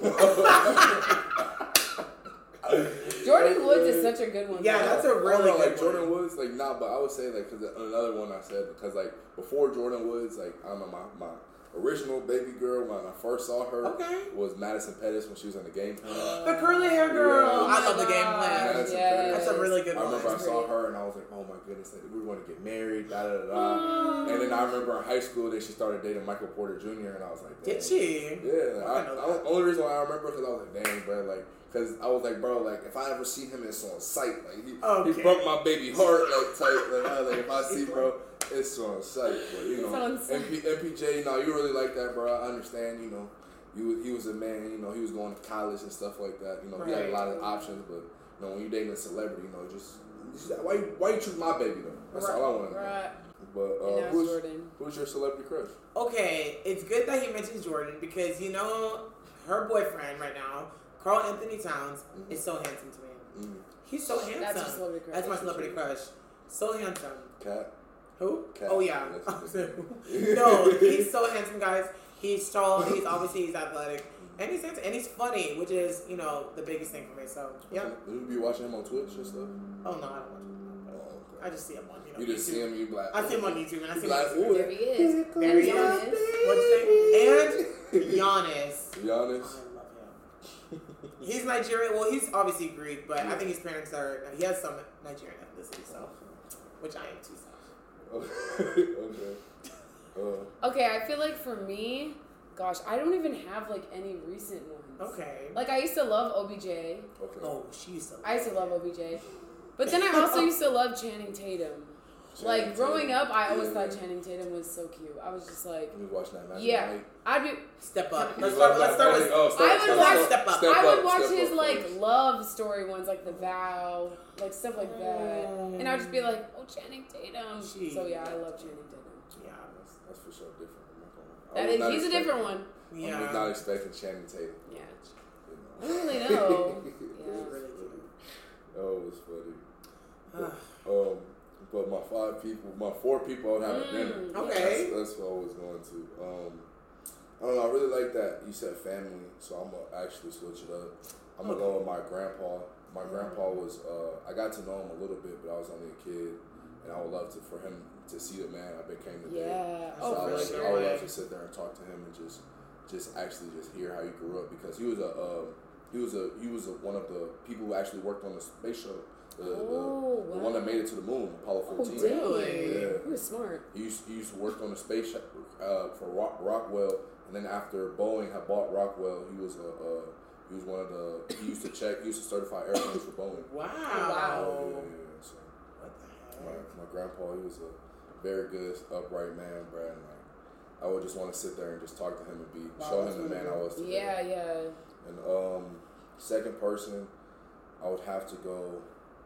C: Jordan Woods is such a good one.
B: Yeah,
C: though.
B: that's a
A: I don't
B: really
A: know,
B: good
A: like Jordan
B: one.
A: Woods, like nah, but I would say like because another one I said because like before Jordan Woods, like I don't know my my original baby girl when I first saw her
B: Okay.
A: was Madison Pettis when she was in the game plan.
B: The curly hair girl.
A: Yeah.
B: I love the game
C: Oh my
B: plan.
C: God.
A: Madison
C: Yes.
A: Pettis.
B: That's a really good
A: I remember
B: one.
A: I saw her and I was like, oh my goodness, like, we want to get married, da da da da. And then I remember in high school that she started dating Michael Porter Junior and I was like, dang.
B: Did she?
A: Yeah,
B: I
A: I,
B: know
A: I,
B: that.
A: only reason why I remember because I was like, dang, bro, like, because I was like, bro, like, if I ever see him, it's on sight. Like, he,
B: Okay.
A: he broke my baby heart, like, type. Like, I was like, if I see, bro, it's on sight. But, you
C: It's
A: know,
C: on sight.
A: M P, M P J, no, you really like that, bro. I understand, you know. You, he was a man, you know, he was going to college and stuff like that. You know, he had a
B: Right.
A: lot of options, but, you know, when you're dating a celebrity, you know, just, just why, you, why you choose my baby, though? That's all I want to know.
C: Right.
A: But,
C: And
A: uh,
C: now
A: who's,
C: Jordan.
A: who's your celebrity crush?
B: Okay, it's good that he mentions Jordan because, you know, her boyfriend right now, Carl Anthony Towns,
A: Mhm.
B: is so handsome to me.
A: Mm.
B: He's so handsome.
C: That's your celebrity crush.
B: That's my celebrity crush. So handsome.
A: Cat?
B: Who?
A: Cat.
B: Oh yeah.
A: That's
B: No, he's so handsome, guys. He's tall. He's obviously he's athletic, and he's handsome, and he's funny, which is you know the biggest thing for me. So yeah.
A: Do you be watching him on Twitch and stuff?
B: Oh no, I don't watch him.
A: Oh, okay.
B: I just see him on you know.
A: You just
B: YouTube.
A: see him, you black.
B: I see him on YouTube, and I see him.
A: Black
B: on
A: wood.
C: There he is.
B: There he
C: There
B: is. What's his name? And Giannis.
A: Giannis.
B: I love him. He's Nigerian. Well, he's obviously Greek, but I think his parents are. He has some Nigerian ethnicity, so which I am too. So.
A: Okay. Uh,
C: Okay, I feel like for me, gosh, I don't even have like any recent ones.
B: Okay.
C: Like I used to love O B J.
A: okay.
B: Oh, she used to.
C: I used to love O B J. But then I also used to love Channing Tatum. Like
A: Channing
C: growing
A: Tatum.
C: up, I always
A: Yeah.
C: thought Channing Tatum was so cute. I was just like,
A: You was watching that match.
C: yeah,
A: Tonight?
C: I'd be.
B: Step up.
A: You
B: Let's
A: love
B: start. Let's
A: that
B: start
A: magic-
B: with.
A: oh, step-
C: I would
A: step
C: watch-
A: up,
B: Step up.
A: step
C: I would
A: up,
C: watch
A: step
C: his
A: up
C: like
A: first.
C: love story ones, like The Vow, like stuff like that,
B: Mm.
C: and I'd just be like, oh, Channing Tatum.
B: Gee.
C: So yeah, I love Channing Tatum.
B: Yeah.
A: That's, that's for sure different. I'm not gonna- I
C: That
A: was
C: is,
A: not
C: he's a
A: expecting-
C: different one.
A: I
B: Yeah.
A: was not expecting Channing Tatum.
C: Yeah.
A: You
C: I
A: know.
C: don't really know.
B: He's
C: Yeah.
B: really cute.
A: Oh, it was funny.
B: Ah.
A: Um, but my five people, my four people, I would have a dinner.
C: Mm,
B: Okay.
A: That's, that's what I was going to. Um, I don't know. I really like that you said family, so I'm gonna actually switch it up. I'm gonna go with my grandpa. My grandpa was. Uh, I got to know him a little bit, but I was only a kid, and I would love to for him to see the man I became today.
C: Yeah.
A: So
C: Oh,
A: I,
C: for
A: like,
C: sure.
A: I would love to sit there and talk to him and just, just actually just hear how he grew up because he was a. Uh, he was a. He was a, one of the people who actually worked on the space shuttle. The,
C: Oh,
A: the,
C: wow.
A: the one that made it to the moon, Apollo
C: Oh,
A: fourteen.
B: really?
A: Yeah.
C: You were smart.
A: He used, he used to work on the space sh- uh, for Rock, Rockwell, and then after Boeing had bought Rockwell, he was a uh, he was one of the he used to check he used to certify airplanes for Boeing.
B: Wow.
C: Wow.
A: Yeah, yeah, yeah. So
B: What the
A: my,
B: heck?
A: my grandpa, he was a very good, upright man, bro. And like, I would just want to sit there and just talk to him and be
B: Wow,
A: show
B: that's
A: him the man
B: really
A: I was today.
C: Yeah, yeah.
A: And um, second person, I would have to go.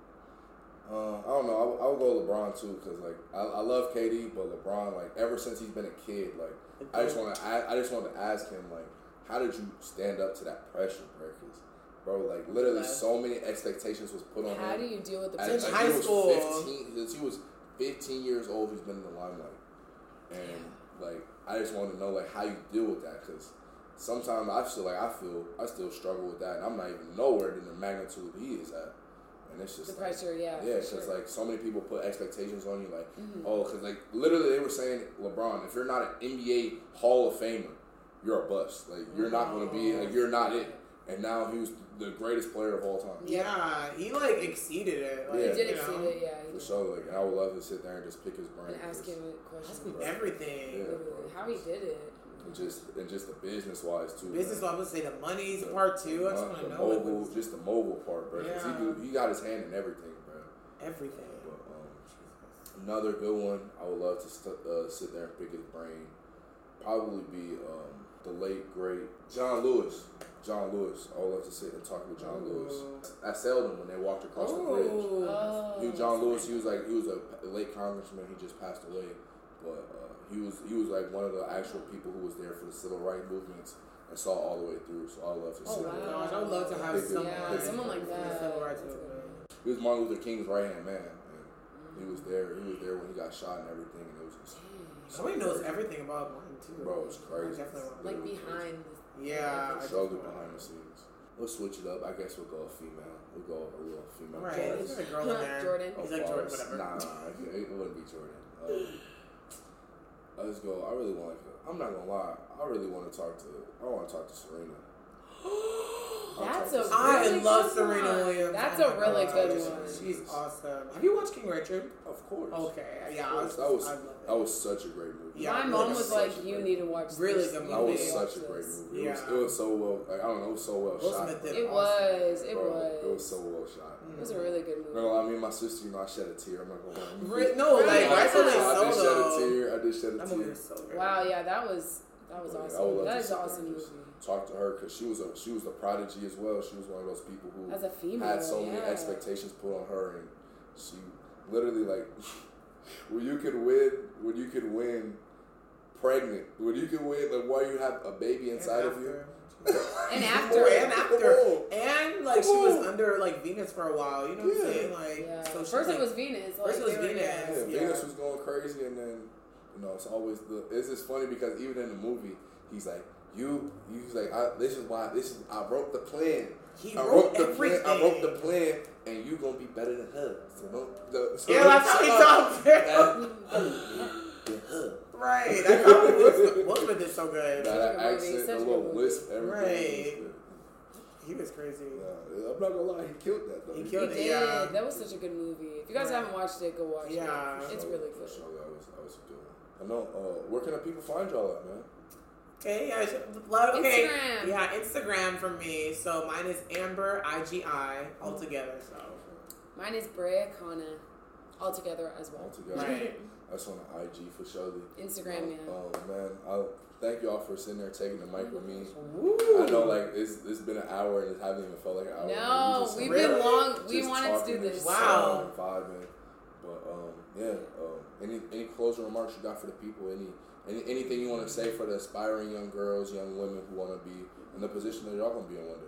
A: Uh, I don't know. I, would- I would go LeBron too, cause like I, I love K D, but LeBron, like ever since he's been a kid, like I just want to I, I just want to ask him, like, how did you stand up to that pressure, bro? 'Cause, bro, like literally,
B: Yeah.
A: so many expectations was put on
C: How
A: him.
C: do you deal with the
A: At-
B: Since
A: like,
C: pressure?
B: high
A: he was
B: school.
A: fifteen, since he was fifteen years old, he's been in the limelight, and like I just want to know like how you deal with that, cause sometimes I feel like I feel I still struggle with that, and I'm not even nowhere in the magnitude he is at. And it's just
C: The
A: like,
C: pressure, yeah.
A: yeah,
C: for
A: because
C: sure.
A: like so many people put expectations on you, like,
C: Mhm.
A: oh, because like literally they were saying, LeBron, if you're not an N B A Hall of Famer, you're a bust. Like you're not going to be, like you're not it. And now he was the greatest player of all time.
B: Yeah, he like exceeded it. Like,
A: Yeah.
C: He did
B: you
C: exceed
B: know,
C: it, yeah. he
A: For
C: did.
A: sure, like, and I would love to sit there and just pick his brain.
C: And ask him a
B: Ask
C: question.
B: him everything.
A: Yeah.
C: Literally, how he did it.
A: And just and just the business wise too.
B: Business,
A: man.
B: I would say the money's
A: The-
B: part two. I just
A: Uh,
B: want
A: the
B: to know like,
A: mobile,
B: what's-
A: just the mobile part, bro. 'Cause
B: Yeah.
A: he, do, he got his hand in everything, bro.
B: everything.
A: But um, another good one, I would love to st- uh, sit there and pick his brain. Probably be um, the late great John Lewis. John Lewis. I would love to sit and talk with John Lewis. I sailed him when they walked across the bridge.
B: Oh.
C: Oh.
A: He, John Lewis, he was like he was a late congressman. He just passed away, but uh, he was he was like one of the actual people who was there for the civil rights movements and saw all the way through. So I would love to
C: Oh,
A: sit
C: wow.
A: there.
B: Gosh, I would love to have
A: Pick his-
B: someone,
C: Yeah,
A: pick his
C: someone
A: brain.
C: like
B: from the
C: that.
B: civil rights
C: That's a
B: movement.
C: good
A: He was Martin Luther King's right hand man. And he was there. He was there when he got shot and everything. And it was just,
C: one.
B: Somebody knows everything about mine too.
A: bro, it's crazy.
B: I definitely want to
C: Like
B: know.
C: behind the
B: Yeah. I
A: Shoulder
B: definitely
A: behind the
B: want
A: scenes. We'll switch it up. I guess we'll go a female. We'll go a little female.
B: Right,
A: chorus.
B: there's a girl in there.
C: Jordan.
A: Of
B: He's like Jordan,
A: course.
B: whatever.
A: Nah, nah, it, it wouldn't be Jordan. Um, let's go. I really want to. I'm not gonna lie. I really want to talk to. I want to talk to Serena. I'll
C: That's
A: talk
C: a
A: to
B: I
C: really
B: love
C: good
B: Serena
C: one.
B: Williams.
C: That's
B: Oh
C: a
B: my
C: really
B: gosh.
C: good
A: one.
B: She's awesome. Have you watched King Richard?
A: Of course.
B: Okay, yeah,
A: Of
B: I
A: course.
B: was,
A: That was
B: I love it.
A: that was such a great movie.
B: Yeah,
C: My
B: really
C: mom
B: was
C: was
A: such
C: like,
A: a
C: "You
A: great
C: need to watch
B: Really
C: this.
B: good
C: You
A: That
B: movie.
C: need
A: was
C: to
A: such
C: watch
A: a great
C: this."
A: movie. It was,
B: Yeah.
A: it was so well. Like, I don't know. It was so well
B: Will
A: shot.
B: Smith did
C: It
B: awesome.
C: was. It
A: Bro,
C: was.
A: It was so well shot.
C: It was a really good movie.
A: No, I mean my sister. You know, I shed a tear. I'm not gonna lie.
B: Re- no, like
C: Right.
B: rightfully
C: Yeah.
A: I
B: so
A: did shed a
B: though.
A: tear. I did shed a
B: That movie
A: tear.
B: was so good.
C: Wow, yeah, that was that was
A: Yeah, I would
C: awesome.
A: love
C: That
A: to
C: is
A: sit
C: an
A: there
C: awesome
A: and just
C: movie.
A: Talk to her because she was a she was the prodigy as well. She was one of those people who
C: As a female,
A: had so many
C: yeah.
A: expectations put on her, and she literally like when you could win, when you could win pregnant, when you could win like while you have a baby inside
B: and
A: of you.
C: And
B: Boy,
C: after,
B: and
A: Come
B: after,
A: on.
B: and like she
A: Come
B: was
A: on.
B: under like Venus for a while. You know what
A: Yeah.
B: I'm saying? Like,
C: yeah.
B: so she's
C: First
B: like,
C: it was Venus. Like,
B: first it was
C: they were-
B: Venus.
A: Yeah,
B: Yeah.
A: Venus was going crazy, and then you know it's always the. It's just funny because even in the movie, he's like, "You, he's like, I, this is why this is. I wrote the plan.
B: He
A: I
B: wrote
A: wrote the
B: everything.
A: plan. I wrote the plan, and you gonna be better than her. So don't. The, so
B: Yeah,
A: don't
B: that's how he
A: shut up.
B: talks.
A: Than her.
B: Right. That's how Will Smith, Will Smith did so good.
A: That,
C: Such a
A: that
C: good movie,
A: accent,
C: such
A: the
C: a
A: little
C: good movie.
A: lisp, everything.
B: Right.
A: was
B: He was crazy.
A: good. Yeah, I'm not gonna lie, he killed that though.
B: He
C: He
B: killed it.
C: did.
B: Yeah.
C: That was such a good movie. If you guys
B: Right.
C: haven't watched it, go watch
B: Yeah.
C: it. It's
A: For
C: really
A: sure,
C: good.
A: For sure, that was that was a good one. I know. Uh, where can the people find y'all at, man?
B: Okay, yeah, I should- love- okay.
C: Instagram.
B: Yeah, Instagram for me. So mine is Amber I G I all together. So
C: Mine is Brea Kana, all together as well.
A: All together.
B: right.
A: That's on the I G for sure.
C: Instagram, yeah.
A: Oh man, I thank y'all for sitting there taking the mic with me.
B: Woo.
A: I know, like it's it's been an hour and it hasn't even felt like an hour.
C: No,
A: Like, we
C: we've
A: just-
C: been long. We
A: just
C: wanted to
A: talking
C: do
A: and
C: this.
A: just
B: Wow.
A: talking and vibing. But um, yeah. Um, any any closing remarks you got for the people? Any any anything you want to say for the aspiring young girls, young women who want to be in the position that y'all gonna be in one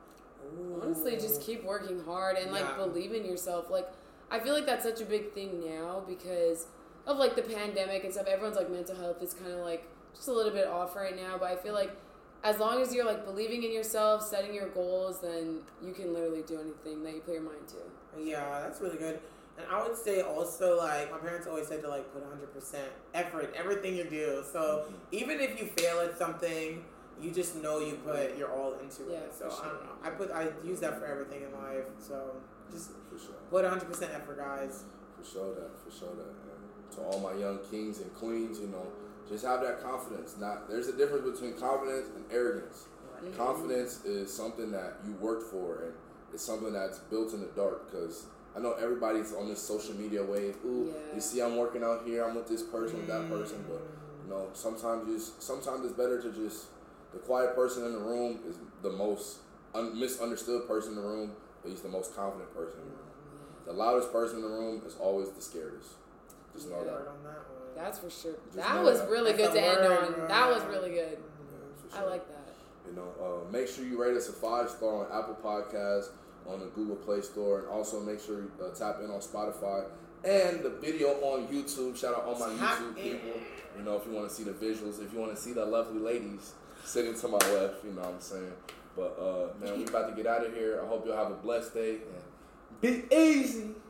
A: day?
C: Honestly, just keep working hard and like
B: Yeah.
C: believe in yourself. Like, I feel like that's such a big thing now because of like the pandemic and stuff. Everyone's like mental health is kind of like just a little bit off right now. But I feel like as long as you're like believing in yourself, setting your goals, then you can literally do anything that you put your mind to.
B: Yeah, that's really good. And I would say also, like, my parents always said to, like, put one hundred percent effort in everything you do. So even if you fail at something, you just know you put your all into
C: Yeah,
B: it. So
C: for
B: I
C: sure.
B: don't know. I put I use that for everything in life. So just
A: For sure.
B: put one hundred percent effort, guys.
A: For sure that, for sure that. And to all my young kings and queens, you know, just have that confidence. Not there's a difference between confidence and arrogance.
C: Mhm.
A: Confidence is something that you worked for, and it's something that's built in the dark. Because I know everybody's on this social media wave. Ooh,
C: Yeah.
A: you see, I'm working out here. I'm with this person, with that person. But you know, sometimes you just, sometimes it's better to just the quiet person in the room is the most un- misunderstood person in the room, but he's the most confident person in the room. The loudest person in the room is always the scariest. Just know
C: Yeah.
B: Word
A: that.
B: on that one.
C: That's for sure.
A: Just
C: That
A: know
C: was
A: that.
C: really
B: That's
C: good to
B: a
C: end
B: word,
C: on.
B: bro.
C: That was really good.
A: Yeah, for
C: I
A: sure.
C: like that.
A: You know, uh, make sure you rate us a five star on Apple Podcasts, on the Google Play Store, and also make sure you uh, tap in on Spotify and the video on YouTube. Shout out all my
B: Tap
A: YouTube
B: in.
A: people. You know, if you want to see the visuals, if you want to see the lovely ladies sitting to my left, you know what I'm saying. But uh, man, we about to get out of here. I hope you'll have a blessed day and be easy.